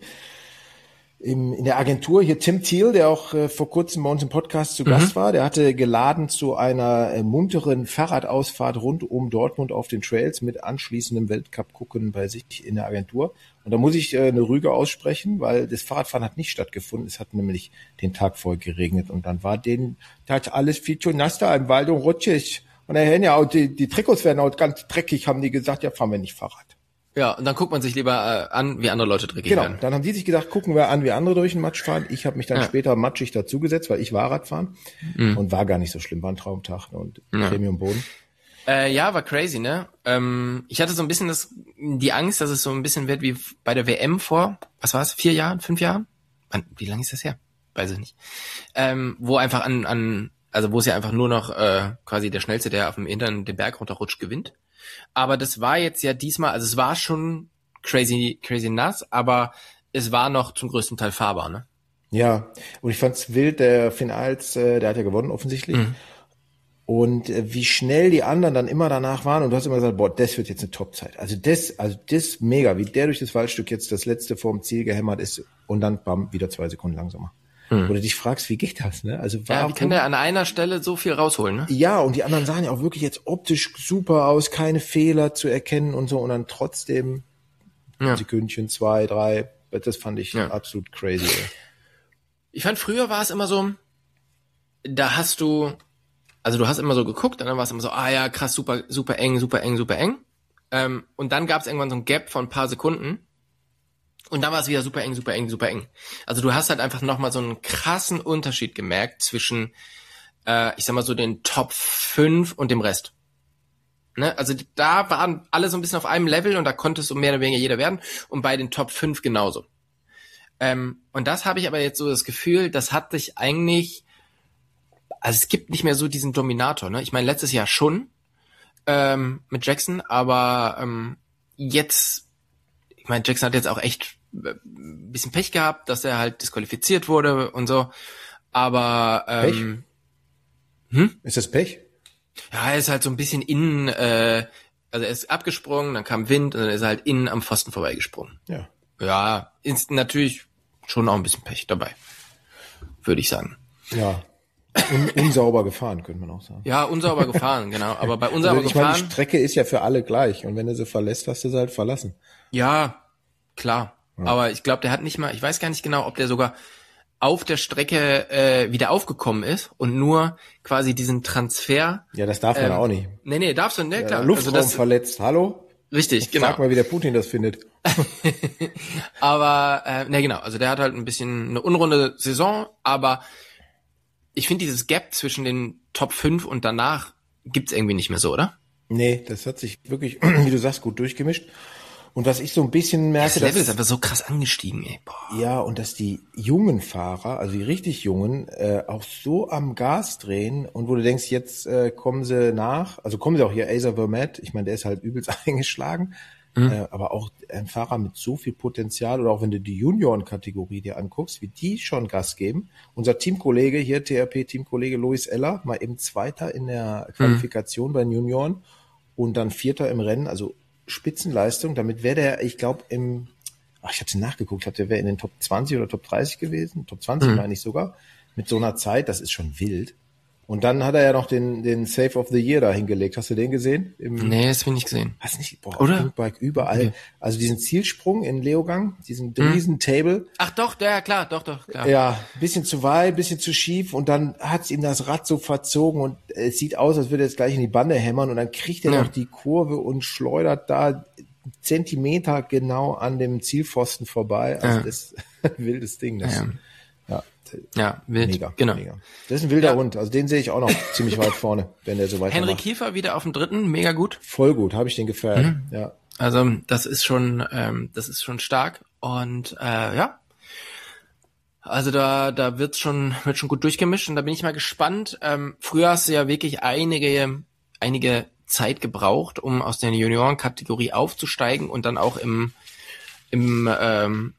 im in der Agentur hier, Tim Thiel, der auch äh, vor kurzem bei uns im Podcast zu Gast war. Der hatte geladen zu einer äh, munteren Fahrradausfahrt rund um Dortmund auf den Trails mit anschließendem Weltcup gucken bei sich in der Agentur. Und da muss ich äh, eine Rüge aussprechen, weil das Fahrradfahren hat nicht stattgefunden. Es hat nämlich den Tag vorher geregnet und dann war den, da hat alles viel zu nass da im Wald und rutschig. Und dann ja, die, die Trikots werden auch ganz dreckig, haben die gesagt, ja, fahren wir nicht Fahrrad. Ja, und dann guckt man sich lieber äh, an, wie andere Leute dreckig Genau, werden. dann haben die sich gedacht, gucken wir an, wie andere durch den Matsch fahren. Ich habe mich dann Ja. später matschig dazugesetzt, weil ich war Radfahren Mhm. und war gar nicht so schlimm, war ein Traumtag und Ja. Premium-Boden. Äh, ja, war crazy, ne? Ähm, ich hatte so ein bisschen das, die Angst, dass es so ein bisschen wird wie bei der W M vor, was war es, vier Jahren, fünf Jahren? Wann, wie lange ist das her? Weiß ich nicht. Ähm, wo einfach an, an, also wo es ja einfach nur noch äh, quasi der Schnellste, der auf dem Hintern den Berg runterrutscht, gewinnt. Aber das war jetzt ja diesmal, also es war schon crazy, crazy nass, aber es war noch zum größten Teil fahrbar, ne? Ja, und ich fand's wild, der Finn Alz, äh, der hat ja gewonnen offensichtlich. Mhm. Und äh, wie schnell die anderen dann immer danach waren und du hast immer gesagt, boah, das wird jetzt eine Top-Zeit. Also das, also das mega, wie der durch das Waldstück jetzt das letzte vorm Ziel gehämmert ist und dann bam, wieder zwei Sekunden langsamer. Mhm. Wo du dich fragst, wie geht das, ne? Also warum, Ja, wie kann der an einer Stelle so viel rausholen, ne? ja, und die anderen sahen ja auch wirklich jetzt optisch super aus, keine Fehler zu erkennen und so und dann trotzdem Ja. Sekündchen, zwei, drei, das fand ich Ja. absolut crazy. Ey. Ich fand, früher war es immer so, da hast du, also du hast immer so geguckt und dann war es immer so, ah ja, krass, super, super eng, super eng, super eng. Ähm, und dann gab es irgendwann so ein Gap von ein paar Sekunden und dann war es wieder super eng, super eng, super eng. Also du hast halt einfach nochmal so einen krassen Unterschied gemerkt zwischen, äh, ich sag mal so den Top fünf und dem Rest. Ne? Also da waren alle so ein bisschen auf einem Level und da konnte es so mehr oder weniger jeder werden und bei den Top fünf genauso. Ähm, und das habe ich aber jetzt so das Gefühl, das hat sich eigentlich, also es gibt nicht mehr so diesen Dominator, ne? Ich meine, letztes Jahr schon ähm, mit Jackson, aber ähm, jetzt, ich meine, Jackson hat jetzt auch echt ein bisschen Pech gehabt, dass er halt disqualifiziert wurde und so, aber ähm, hm? Ist das Pech? Ja, er ist halt so ein bisschen innen, äh, also er ist abgesprungen, dann kam Wind und dann ist er halt innen am Pfosten vorbeigesprungen. Ja. Ja, ist natürlich schon auch ein bisschen Pech dabei, würde ich sagen. Ja. Un unsauber gefahren, könnte man auch sagen. Ja, unsauber gefahren, genau. Aber bei unsauber Also ich meine, gefahren, die Strecke ist ja für alle gleich und wenn du sie verlässt, hast du sie halt verlassen. ja, klar. Ja. Aber ich glaube, der hat nicht mal, ich weiß gar nicht genau, ob der sogar auf der Strecke äh, wieder aufgekommen ist und nur quasi diesen Transfer. Ja, das darf man ähm, auch nicht. Nee, nee, darfst du, ne, klar. Ja, Luftraum also das, verletzt, hallo? richtig, Frag genau. mal, wie der Putin das findet. Aber, äh, ne, genau, also der hat halt ein bisschen eine unrunde Saison, aber ich finde dieses Gap zwischen den Top fünf und danach gibt's irgendwie nicht mehr so, oder? Nee, das hat sich wirklich, wie du sagst, gut durchgemischt. Und was ich so ein bisschen merke, Das Level dass, ist einfach so krass angestiegen, ey. Boah. ja, und dass die jungen Fahrer, also die richtig jungen, äh, auch so am Gas drehen und wo du denkst, jetzt äh, kommen sie nach, also kommen sie auch hier, Azer Vermette, ich meine, der ist halt übelst eingeschlagen, mhm. äh, aber auch ein Fahrer mit so viel Potenzial oder auch wenn du die Junioren-Kategorie dir anguckst, wie die schon Gas geben. Unser Teamkollege hier, T R P-Teamkollege Luis Eller, mal eben Zweiter in der Qualifikation mhm. bei den Junioren und dann Vierter im Rennen, also Spitzenleistung, damit wäre der, ich glaube, im, ach, ich hatte nachgeguckt, hat der wäre in den Top zwanzig oder Top dreißig gewesen, Top zwanzig mhm. meine ich sogar, mit so einer Zeit, das ist schon wild. Und dann hat er ja noch den den Save of the Year da hingelegt. Hast du den gesehen? Im, nee, das habe ich nicht gesehen. Hast nicht? Boah, oder? Pinkbike überall. Okay. Also diesen Zielsprung in Leogang, diesen riesen Table. Ach doch, ja, klar, doch, doch, klar. Ja, bisschen zu weit, bisschen zu schief und dann hat's ihm das Rad so verzogen und es sieht aus, als würde er jetzt gleich in die Bande hämmern und dann kriegt er ja. noch die Kurve und schleudert da Zentimeter genau an dem Zielpfosten vorbei. Also ja. das ist ein wildes Ding. Das, ja. ja. Ja, wild. Mega, genau. Mega. Das ist ein wilder ja. Hund. Also den sehe ich auch noch ziemlich weit vorne, wenn der so weitermacht. Henry Kiefer wieder auf dem dritten, mega gut. Voll gut, habe ich den gefeiert. Mhm. Ja. Also das ist schon, ähm, das ist schon stark und äh, ja, Also da da wird's schon wird schon gut durchgemischt und da bin ich mal gespannt. Ähm, früher hast du ja wirklich einige einige Zeit gebraucht, um aus der Juniorenkategorie aufzusteigen und dann auch im im ähm,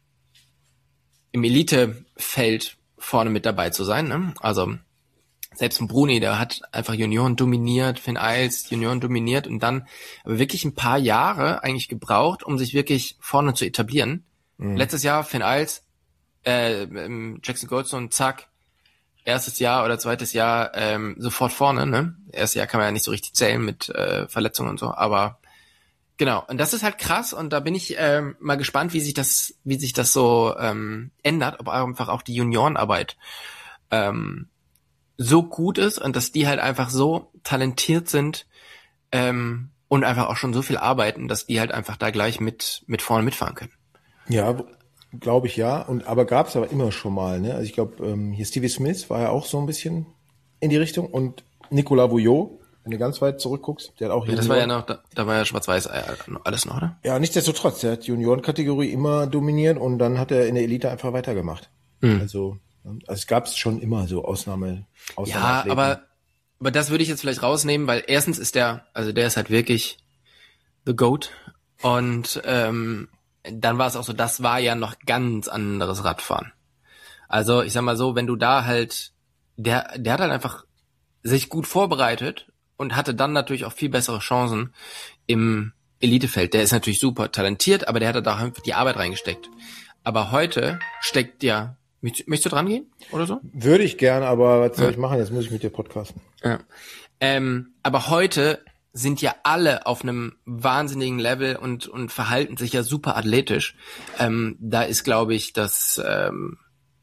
im Elitefeld vorne mit dabei zu sein. Ne? Also selbst ein Bruni, der hat einfach Junioren dominiert, Finn Eils Junioren dominiert und dann aber wirklich ein paar Jahre eigentlich gebraucht, um sich wirklich vorne zu etablieren. Mhm. Letztes Jahr Finn Eils, äh, Jackson Goldstone, zack, erstes Jahr oder zweites Jahr ähm, sofort vorne. Ne? Erstes Jahr kann man ja nicht so richtig zählen mit äh, Verletzungen und so, aber genau. Und das ist halt krass und da bin ich ähm, mal gespannt, wie sich das, wie sich das so ähm, ändert, ob einfach auch die Juniorenarbeit ähm, so gut ist und dass die halt einfach so talentiert sind ähm, und einfach auch schon so viel arbeiten, dass die halt einfach da gleich mit mit vorne mitfahren können. Ja, glaube ich ja. Und aber gab es aber immer schon mal. Ne? Also ich glaube, ähm, hier Stevie Smith war ja auch so ein bisschen in die Richtung und Nicolas Vouillot, wenn du ganz weit zurückguckst, der hat auch ja, das war ja noch, da, da war ja Schwarz-Weiß alles noch, oder? Ja, nichtsdestotrotz, der hat die Juniorenkategorie immer dominiert und dann hat er in der Elite einfach weitergemacht. Mhm. Also, also es gab es schon immer so Ausnahme. Ja, aber aber das würde ich jetzt vielleicht rausnehmen, weil erstens ist der, also der ist halt wirklich the GOAT und ähm, dann war es auch so, das war ja noch ganz anderes Radfahren. Also ich sag mal so, wenn du da halt, der der hat halt einfach sich gut vorbereitet und hatte dann natürlich auch viel bessere Chancen im Elitefeld. Der ist natürlich super talentiert, aber der hat da einfach die Arbeit reingesteckt. Aber heute steckt ja, möchtest du dran gehen oder so? Würde ich gern, aber was soll ja. ich machen? Jetzt muss ich mit dir podcasten. Ja. Ähm, aber heute sind ja alle auf einem wahnsinnigen Level und und verhalten sich ja super athletisch. Ähm, da ist, glaube ich, das, ähm,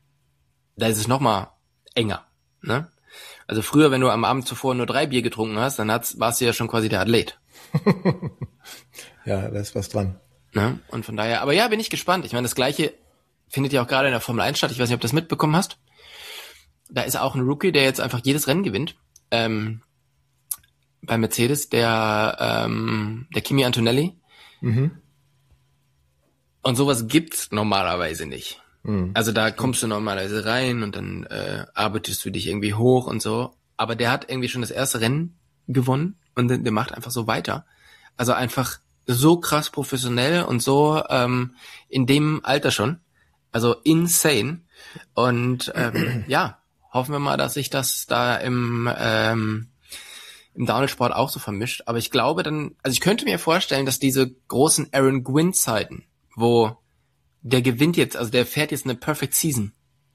da ist es noch mal enger, ne? Also früher, wenn du am Abend zuvor nur drei Bier getrunken hast, dann hat's, warst du ja schon quasi der Athlet. Ja, da ist was dran. Ne? Und von daher, aber ja, bin ich gespannt. Ich meine, das Gleiche findet ja auch gerade in der Formel eins statt. Ich weiß nicht, ob du das mitbekommen hast. Da ist auch ein Rookie, der jetzt einfach jedes Rennen gewinnt. Ähm, bei Mercedes, der, ähm, der Kimi Antonelli. Mhm. Und sowas gibt's normalerweise nicht. Mhm. Also da kommst du normalerweise rein und dann äh, arbeitest du dich irgendwie hoch und so. Aber der hat irgendwie schon das erste Rennen gewonnen und der, der macht einfach so weiter. Also einfach so krass professionell und so ähm, in dem Alter schon. Also insane. Und ähm, ja, hoffen wir mal, dass sich das da im ähm, im Downhill-Sport auch so vermischt. Aber ich glaube dann, also ich könnte mir vorstellen, dass diese großen Aaron Gwin-Zeiten, wo der gewinnt jetzt, also der fährt jetzt eine Perfect Season.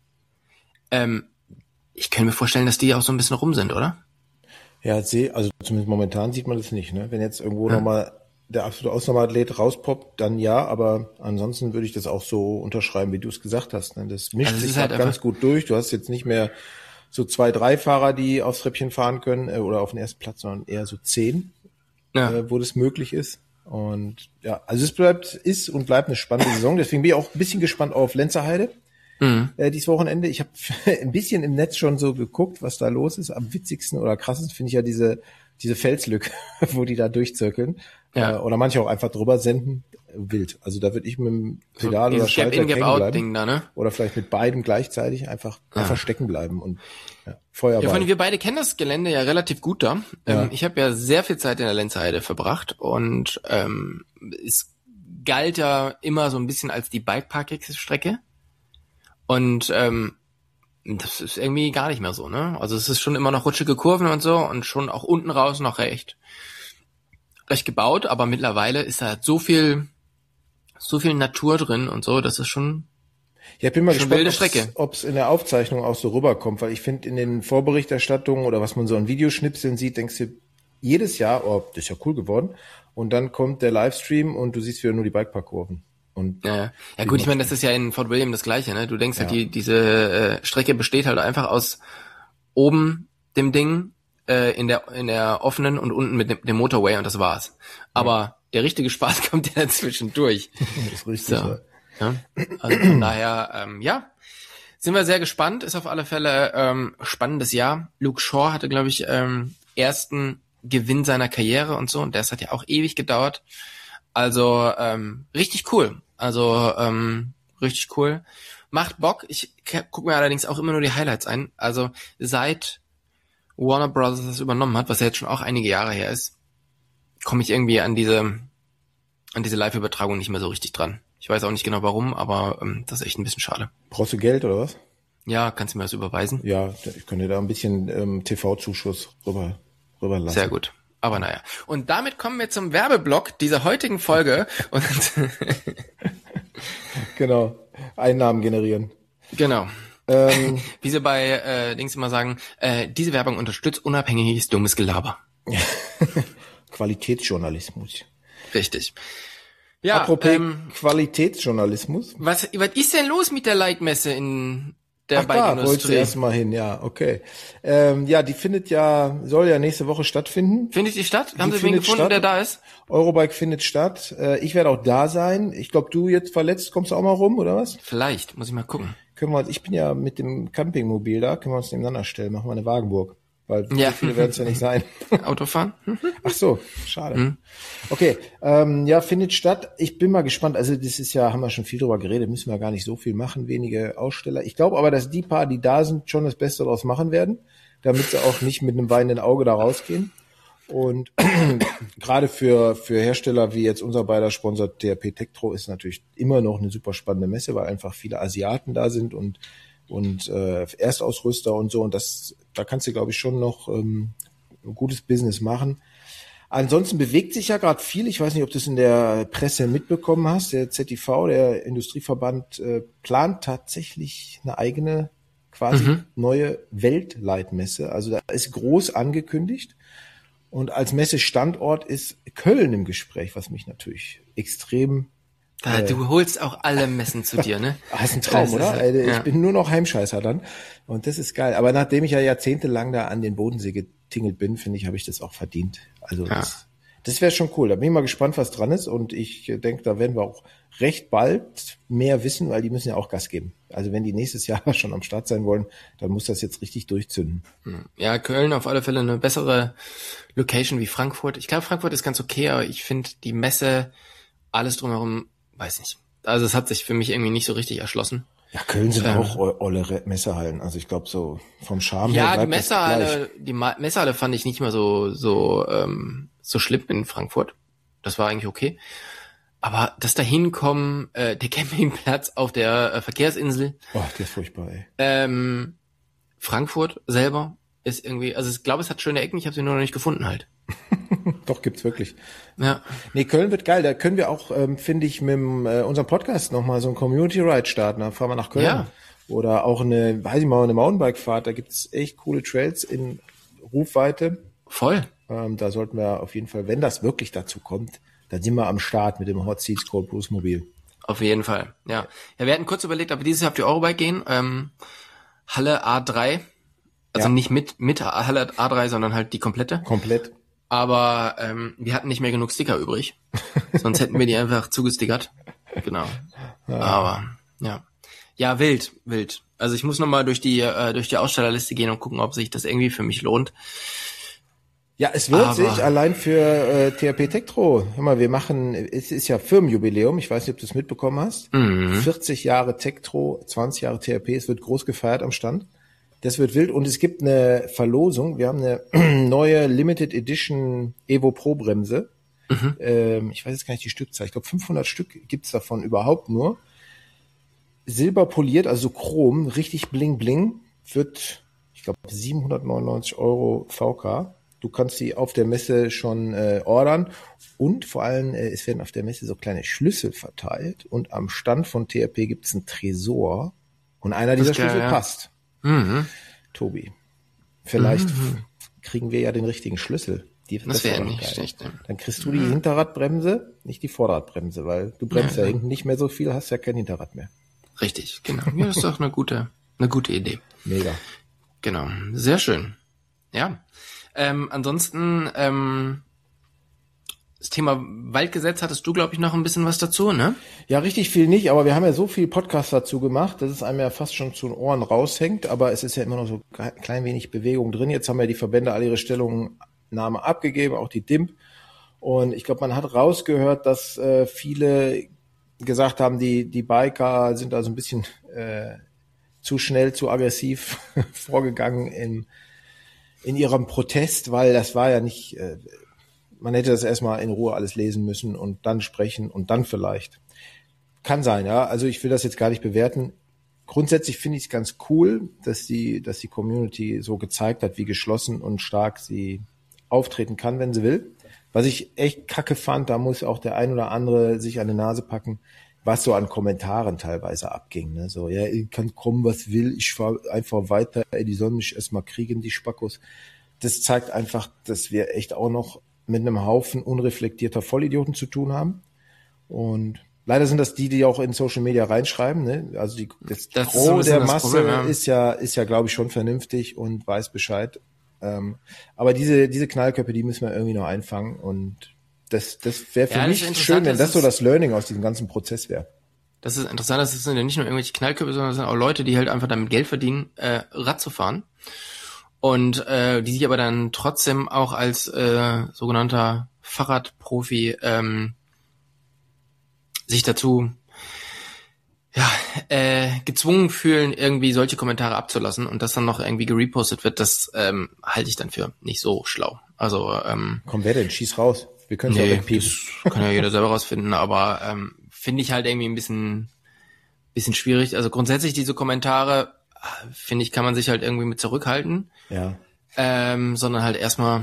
Ähm, ich kann mir vorstellen, dass die auch so ein bisschen rum sind, oder? Ja, seh, also zumindest momentan sieht man das nicht, ne? Wenn jetzt irgendwo ja. nochmal der absolute Ausnahmeathlet rauspoppt, dann ja, aber ansonsten würde ich das auch so unterschreiben, wie du es gesagt hast. Ne? Das mischt also sich halt ganz gut durch. Du hast jetzt nicht mehr so zwei, drei Fahrer, die aufs Treppchen fahren können äh, oder auf den ersten Platz, sondern eher so zehn, ja. äh, wo das möglich ist. Und ja, also es bleibt, ist und bleibt eine spannende Saison. Deswegen bin ich auch ein bisschen gespannt auf Lenzerheide mhm. äh, dieses Wochenende. Ich habe ein bisschen im Netz schon so geguckt, was da los ist. Am witzigsten oder krassesten finde ich ja diese diese Felslücke, wo die da durchzirkeln. Ja. Äh, oder manche auch einfach drüber senden. Wild. Also da würde ich mit dem Pedal so, oder Schalter hängen bleiben. Ding da, ne? Oder vielleicht mit beidem gleichzeitig einfach, ja. einfach stecken bleiben und ja, Feuerball. Ja, vor allem wir beide kennen das Gelände ja relativ gut da. Ja. Ähm, ich habe ja sehr viel Zeit in der Lenzerheide verbracht und ähm, es galt ja immer so ein bisschen als die Bikepark-Strecke. Und ähm, das ist irgendwie gar nicht mehr so, ne? Also es ist schon immer noch rutschige Kurven und so und schon auch unten raus noch recht recht gebaut, aber mittlerweile ist da so viel so viel Natur drin und so, das ist schon ja, ich bin mal gespannt, ob es in der Aufzeichnung auch so rüberkommt, weil ich finde, in den Vorberichterstattungen oder was man so an Videoschnipseln sieht, denkst du jedes Jahr, oh, das ist ja cool geworden. Und dann kommt der Livestream und du siehst wieder nur die Bikepark-Kurven. Und ja, ja gut, ich meine, das ist ja in Fort William das Gleiche, ne? Du denkst ja. halt, die, diese äh, Strecke besteht halt einfach aus oben dem Ding, äh, in der in der offenen und unten mit dem, dem Motorway und das war's. Aber ja. der richtige Spaß kommt ja dazwischen durch. Das ist richtig. So. Ja. Also von daher, ähm, ja, sind wir sehr gespannt. Ist auf alle Fälle ähm, spannendes Jahr. Luke Shaw hatte, glaube ich, ähm, ersten Gewinn seiner Karriere und so. Und das hat ja auch ewig gedauert. Also ähm, richtig cool. Also ähm, richtig cool. macht Bock. Ich gucke mir allerdings auch immer nur die Highlights ein. Also seit Warner Bros. Das übernommen hat, was ja jetzt schon auch einige Jahre her ist, komme ich irgendwie an diese an diese Live-Übertragung nicht mehr so richtig dran. Ich weiß auch nicht genau warum, aber ähm, das ist echt ein bisschen schade. Brauchst du Geld oder was? Ja, kannst du mir das überweisen? Ja, ich könnte da ein bisschen ähm, T V-Zuschuss rüber, rüber lassen. Sehr gut. Aber naja. Und damit kommen wir zum Werbeblock dieser heutigen Folge. Und genau. Einnahmen generieren. Genau. Ähm, Wie sie bei äh, Dings immer sagen, äh, diese Werbung unterstützt unabhängiges dummes Gelaber. Qualitätsjournalismus. Richtig. Ja, apropos ähm, Qualitätsjournalismus. Was, was ist denn los mit der Leitmesse in der Ach da, wolltest du Bike-Industrie? erstmal hin, ja, okay. Ähm, ja, die findet ja, soll ja nächste Woche stattfinden. Findet die statt? Haben Die Sie wen findet gefunden, statt. der da ist? Eurobike findet statt. Äh, ich werde auch da sein. Ich glaube, du jetzt verletzt, kommst du auch mal rum, oder was? Vielleicht, muss ich mal gucken. Können wir uns, ich bin ja mit dem Campingmobil da, können wir uns nebeneinander stellen, machen wir eine Wagenburg. Weil Ja. so viele werden es ja nicht sein. Autofahren? Ach so, schade. Hm. Okay, ähm, ja, findet statt. Ich bin mal gespannt. Also das ist ja, haben wir schon viel drüber geredet, müssen wir gar nicht so viel machen, wenige Aussteller. Ich glaube aber, dass die paar, die da sind, schon das Beste daraus machen werden, damit sie auch nicht mit einem weinenden Auge da rausgehen. Und gerade für für Hersteller wie jetzt unser beider Sponsor T R P Tektro ist natürlich immer noch eine super spannende Messe, weil einfach viele Asiaten da sind und und äh, Erstausrüster und so. Und das, da kannst du, glaube ich, schon noch ähm, ein gutes Business machen. Ansonsten bewegt sich ja gerade viel. Ich weiß nicht, ob du es in der Presse mitbekommen hast. Der Z I V, der Industrieverband, äh, plant tatsächlich eine eigene, quasi Mhm. neue Weltleitmesse. Also da ist groß angekündigt. Und als Messestandort ist Köln im Gespräch, was mich natürlich extrem... Da, du holst auch alle Messen zu dir, ne? Ah, ist ein Traum, Das ist, oder? äh, Ich ja. bin nur noch Heimscheißer dann. Und das ist geil. Aber nachdem ich ja jahrzehntelang da an den Bodensee getingelt bin, finde ich, habe ich das auch verdient. Also Ja. das, das wäre schon cool. Da bin ich mal gespannt, was dran ist. Und ich äh, denke, da werden wir auch recht bald mehr wissen, weil die müssen ja auch Gas geben. Also wenn die nächstes Jahr schon am Start sein wollen, dann muss das jetzt richtig durchzünden. Ja, Köln auf alle Fälle eine bessere Location wie Frankfurt. Ich glaube, Frankfurt ist ganz okay, aber ich finde die Messe, alles drumherum, weiß nicht. Also es hat sich für mich irgendwie nicht so richtig erschlossen. Ja, Köln sind Ähm. auch o- olle Re- Messehallen. Also ich glaube, so vom Charme her Ja, die bleibt das gleich. Messehalle, die Ma- Messehalle fand ich nicht mehr so so ähm, so schlimm in Frankfurt. Das war eigentlich okay. Aber das dahinkommen, äh, der Campingplatz auf der äh, Verkehrsinsel, Oh, der ist furchtbar, ey. ähm, Frankfurt selber ist irgendwie, also ich glaube, es hat schöne Ecken, ich habe sie nur noch nicht gefunden halt. Doch, gibt's wirklich. Ja, Nee, Köln wird geil. Da können wir auch, ähm, finde ich, mit dem, äh, unserem Podcast nochmal so ein Community Ride starten. Da fahren wir nach Köln. Ja. Oder auch eine, weiß ich mal, eine Mountainbike-Fahrt. Da gibt's echt coole Trails in Rufweite. voll. Ähm, da sollten wir auf jeden Fall, wenn das wirklich dazu kommt, dann sind wir am Start mit dem Hot Seats Cold Bruce Mobil. Auf jeden Fall, ja. Ja, wir hatten kurz überlegt, ob wir dieses Jahr auf die Eurobike gehen. Ähm, Halle A drei, also Ja. nicht mit mit Halle A drei, sondern halt die komplette. Komplett. Aber ähm, wir hatten nicht mehr genug Sticker übrig. Sonst hätten wir die einfach zugestickert. Genau. Aber ja. Ja, wild, wild. Also ich muss nochmal durch die äh, durch die Ausstellerliste gehen und gucken, ob sich das irgendwie für mich lohnt. Ja, es lohnt Aber- sich allein für äh, T R P Tektro. Hör mal, wir machen, es ist ja Firmenjubiläum. Ich weiß nicht, ob du es mitbekommen hast. Mhm. vierzig Jahre Tektro, zwanzig Jahre T R P. Es wird groß gefeiert am Stand. Das wird wild. Und es gibt eine Verlosung. Wir haben eine neue Limited Edition Evo Pro Bremse. Mhm. Ähm, ich weiß jetzt gar nicht die Stückzahl. Ich glaube, fünfhundert Stück gibt's davon überhaupt nur. Silber poliert, also Chrom, richtig bling bling. Wird, ich glaube, siebenhundertneunundneunzig Euro V K. Du kannst die auf der Messe schon äh, ordern. Und vor allem, äh, es werden auf der Messe so kleine Schlüssel verteilt. Und am Stand von T R P gibt's einen Tresor. Und einer dieser ist geil, Schlüssel ja. passt. Mhm. Tobi, vielleicht kriegen wir ja den richtigen Schlüssel. Die, Das wäre doch nicht geil. schlecht. Ne? Dann kriegst du die Hinterradbremse, nicht die Vorderradbremse, weil du bremst ja, Ja, ja. hinten nicht mehr so viel, hast ja kein Hinterrad mehr. Richtig, genau. Ja, das ist doch eine gute, eine gute Idee. Mega. Genau, sehr schön. Ja. Ähm, ansonsten, ähm, das Thema Waldgesetz hattest du, glaube ich, noch ein bisschen was dazu, ne? Ja, richtig viel nicht, aber wir haben ja so viel Podcast dazu gemacht, dass es einem ja fast schon zu den Ohren raushängt, aber es ist ja immer noch so ein klein wenig Bewegung drin. Jetzt haben ja die Verbände alle ihre Stellungnahme abgegeben, auch die D I M P. Und ich glaube, man hat rausgehört, dass äh, viele gesagt haben, die, die Biker sind da so ein bisschen äh, zu schnell, zu aggressiv vorgegangen in, in ihrem Protest, weil das war ja nicht, äh, man hätte das erstmal in Ruhe alles lesen müssen und dann sprechen und dann vielleicht. Kann sein, ja. Also ich will das jetzt gar nicht bewerten. Grundsätzlich finde ich es ganz cool, dass die, dass die Community so gezeigt hat, wie geschlossen und stark sie auftreten kann, wenn sie will. Was ich echt kacke fand, da muss auch der ein oder andere sich an die Nase packen, was so an Kommentaren teilweise abging. Ne? So, ja, ich kann kommen, was will, ich fahr einfach weiter, ey, die sollen mich erstmal kriegen, die Spackos. Das zeigt einfach, dass wir echt auch noch mit einem Haufen unreflektierter Vollidioten zu tun haben. Und leider sind das die, die auch in Social Media reinschreiben. Ne? Also die, das, das Gros so der Masse Problem, ja. ist ja, ist ja, glaube ich, schon vernünftig und weiß Bescheid. Ähm, aber diese, diese Knallköpfe, die müssen wir irgendwie noch einfangen. Und das, das wäre für ja, mich schön, wenn das so das Learning aus diesem ganzen Prozess wäre. Das ist interessant, das sind ja nicht nur irgendwelche Knallköpfe, sondern das sind auch Leute, die halt einfach damit Geld verdienen, äh, Rad zu fahren. Und äh, die sich aber dann trotzdem auch als äh, sogenannter Fahrradprofi ähm, sich dazu ja äh, gezwungen fühlen, irgendwie solche Kommentare abzulassen und das dann noch irgendwie gerepostet wird, das ähm, halte ich dann für nicht so schlau. Also ähm, komm, wer denn? Schieß raus. Wir können es nee, ja wegpiepen. Das kann ja jeder selber rausfinden, aber ähm, finde ich halt irgendwie ein bisschen bisschen schwierig. Also grundsätzlich diese Kommentare, finde ich, kann man sich halt irgendwie mit zurückhalten. Ja. Ähm, sondern halt erstmal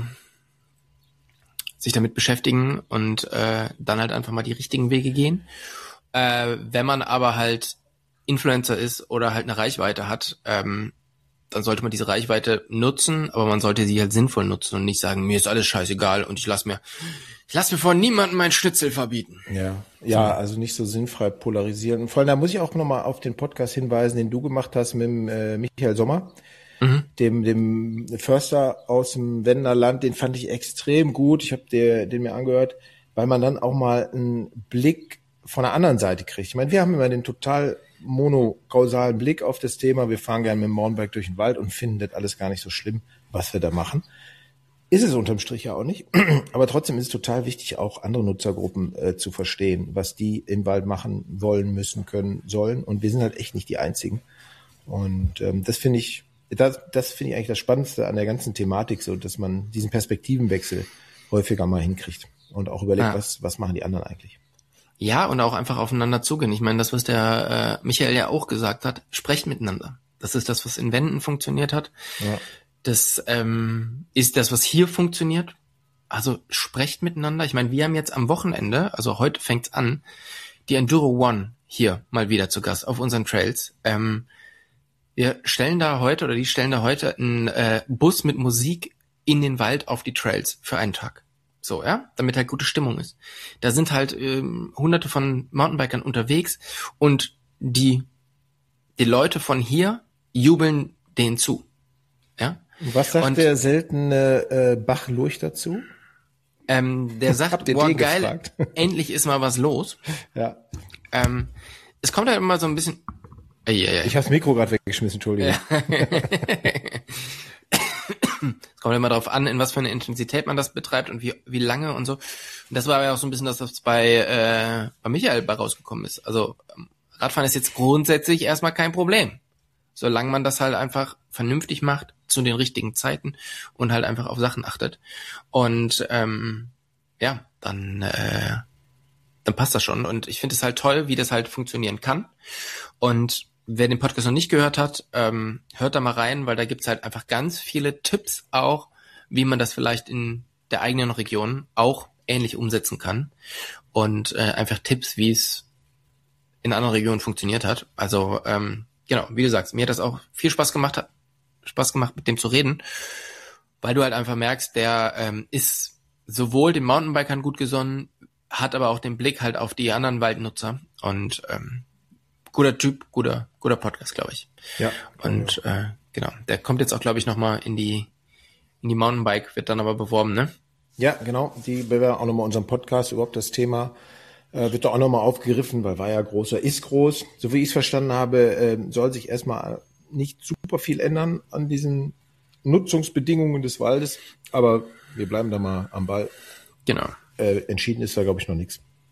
sich damit beschäftigen und äh, dann halt einfach mal die richtigen Wege gehen. Äh, wenn man aber halt Influencer ist oder halt eine Reichweite hat, ähm, dann sollte man diese Reichweite nutzen, aber man sollte sie halt sinnvoll nutzen und nicht sagen, mir ist alles scheißegal und ich lass mir ich lass mir von niemandem meinen Schnitzel verbieten. Ja, ja, also nicht so sinnfrei polarisieren. Vor allem, da muss ich auch nochmal auf den Podcast hinweisen, den du gemacht hast mit dem, äh, Michael Sommer. Mhm. Dem, dem Förster aus dem Wendnerland, den fand ich extrem gut. Ich habe den, den mir angehört, weil man dann auch mal einen Blick von der anderen Seite kriegt. Ich meine, wir haben immer den total monokausalen Blick auf das Thema. Wir fahren gerne mit dem Mountainbike durch den Wald und finden das alles gar nicht so schlimm, was wir da machen. Ist es unterm Strich ja auch nicht. Aber trotzdem ist es total wichtig, auch andere Nutzergruppen äh, zu verstehen, was die im Wald machen wollen, müssen, können, sollen. Und wir sind halt echt nicht die Einzigen. Und ähm, das finde ich, das, das finde ich eigentlich das Spannendste an der ganzen Thematik, so, dass man diesen Perspektivenwechsel häufiger mal hinkriegt und auch überlegt, ja. was, was machen die anderen eigentlich. Ja, und auch einfach aufeinander zugehen. Ich meine, das, was der äh, Michael ja auch gesagt hat, sprecht miteinander. Das ist das, was in Wänden funktioniert hat. Ja. Das ähm, ist das, was hier funktioniert. Also sprecht miteinander. Ich meine, wir haben jetzt am Wochenende, also heute fängt's an, die Enduro One hier mal wieder zu Gast auf unseren Trails. Ähm, wir stellen da heute, oder die stellen da heute einen äh, Bus mit Musik in den Wald auf die Trails für einen Tag. So, ja, damit halt gute Stimmung ist. Da sind halt ähm, hunderte von Mountainbikern unterwegs und die die Leute von hier jubeln denen zu. Ja. Was sagt und, der seltene äh, Bach-Lurch dazu? Ähm, der sagt, boah, geil, gefragt? Endlich ist mal was los. Ja. Ähm, es kommt halt immer so ein bisschen... Äh, ja, ja. Ich habe das Mikro gerade weggeschmissen, Entschuldigung. Ja. Es kommt immer darauf an, in was für eine Intensität man das betreibt und wie wie lange und so. Und das war ja auch so ein bisschen das, was bei, äh, bei Michael bei rausgekommen ist. Also Radfahren ist jetzt grundsätzlich erstmal kein Problem. Solange man das halt einfach vernünftig macht, zu den richtigen Zeiten und halt einfach auf Sachen achtet. Und ähm, ja, dann äh, dann passt das schon. Und ich finde es halt toll, wie das halt funktionieren kann. Und wer den Podcast noch nicht gehört hat, ähm, hört da mal rein, weil da gibt's halt einfach ganz viele Tipps auch, wie man das vielleicht in der eigenen Region auch ähnlich umsetzen kann. Und äh, einfach Tipps, wie es in anderen Regionen funktioniert hat. Also ähm, genau, wie du sagst, mir hat das auch viel Spaß gemacht, hat Spaß gemacht, mit dem zu reden, weil du halt einfach merkst, der ähm, ist sowohl den Mountainbikern gut gesonnen, hat aber auch den Blick halt auf die anderen Waldnutzer und ähm, guter Typ, guter guter Podcast, glaube ich. Ja. Und äh, genau, der kommt jetzt auch, glaube ich, nochmal in die in die Mountainbike, wird dann aber beworben, ne? Ja, genau. Die bewerben auch nochmal unseren Podcast, überhaupt das Thema äh, wird da auch nochmal aufgegriffen, weil war ja großer, ist groß. So wie ich es verstanden habe, äh, soll sich erstmal nicht super viel ändern an diesen Nutzungsbedingungen des Waldes, aber wir bleiben da mal am Ball. Genau. Äh, entschieden ist da, glaube ich, noch nichts.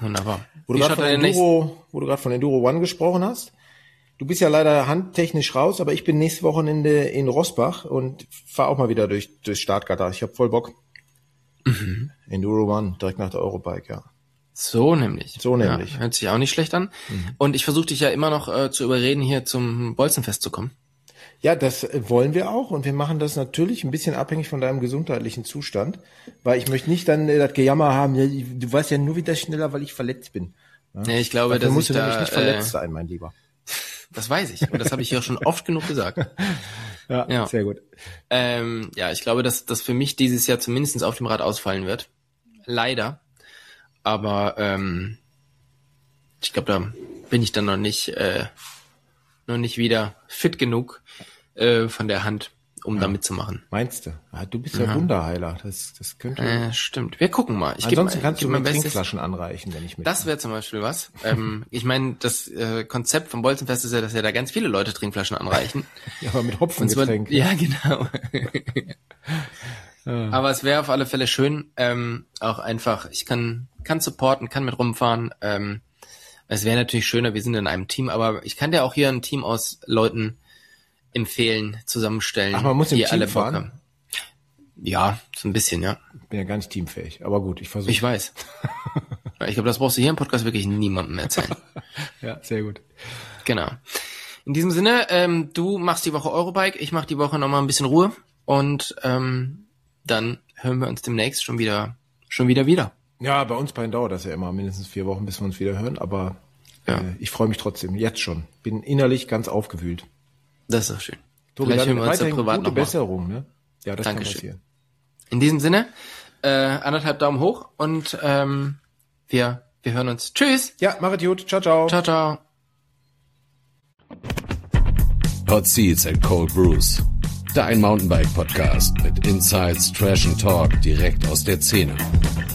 Wunderbar. Wo du gerade von Enduro, wo du gerade von Enduro One gesprochen hast. Du bist ja leider handtechnisch raus, aber ich bin nächste Wochenende in Rossbach und fahre auch mal wieder durch durch Startgatter. Ich habe voll Bock. Mhm. Enduro One, direkt nach der Eurobike, ja. So nämlich. So nämlich. Ja, hört sich auch nicht schlecht an. Mhm. Und ich versuche dich ja immer noch äh, zu überreden, hier zum Bolzenfest zu kommen. Ja, das wollen wir auch und wir machen das natürlich ein bisschen abhängig von deinem gesundheitlichen Zustand, weil ich möchte nicht dann äh, das Gejammer haben, ja, du weißt ja nur wieder schneller, weil ich verletzt bin. Ja, ja ich glaube, dass musst ich du da, nämlich nicht verletzt äh, sein, mein Lieber. Das weiß ich und das habe ich ja schon oft genug gesagt. Ja, ja, sehr gut. Ähm, ja, ich glaube, dass das für mich dieses Jahr zumindest auf dem Rad ausfallen wird. Leider. Aber ähm, ich glaube, da bin ich dann noch nicht äh, noch nicht wieder fit genug äh, von der Hand, um ja. da mitzumachen. Meinst du? Ja, du bist ja, ja Wunderheiler. Das, das könnte. Äh, stimmt. Wir gucken mal. Ich Ansonsten geb mal, kannst du mir Trinkflaschen anreichen, wenn ich mit. Das wäre zum Beispiel was. ähm, ich meine, das äh, Konzept vom Bolzenfest ist ja, dass ja da ganz viele Leute Trinkflaschen anreichen. Ja, aber mit Hopfengetränk. Ja, genau. ja. Aber es wäre auf alle Fälle schön, ähm, auch einfach. Ich kann kann supporten, kann mit rumfahren. Ähm, es wäre natürlich schöner, wir sind in einem Team, aber ich kann dir auch hier ein Team aus Leuten empfehlen, zusammenstellen. Ach, man muss im die Team alle fahren? Bock haben. Ja, so ein bisschen, ja. Ich bin ja gar nicht teamfähig, aber gut, ich versuche. Ich weiß. Ich glaube, das brauchst du hier im Podcast wirklich niemandem erzählen. Ja, sehr gut. Genau. In diesem Sinne, ähm, du machst die Woche Eurobike, ich mach die Woche nochmal ein bisschen Ruhe und ähm, dann hören wir uns demnächst schon wieder, schon wieder wieder. Ja, bei uns beiden dauert das ja immer mindestens vier Wochen, bis wir uns wieder hören, aber ja. äh, ich freue mich trotzdem, jetzt schon. Bin innerlich ganz aufgewühlt. Das ist doch schön. Tobi, Vielleicht hören wir uns da privat gute noch Besserung, ne? Ja, das Dankeschön. Kann passieren. In diesem Sinne, äh, anderthalb Daumen hoch und ähm, wir, wir hören uns. Tschüss! Ja, machet gut. Ciao, ciao. Ciao, ciao. Hot Seats and Cold Brews. Dein Mountainbike-Podcast mit Insights, Trash and Talk direkt aus der Szene.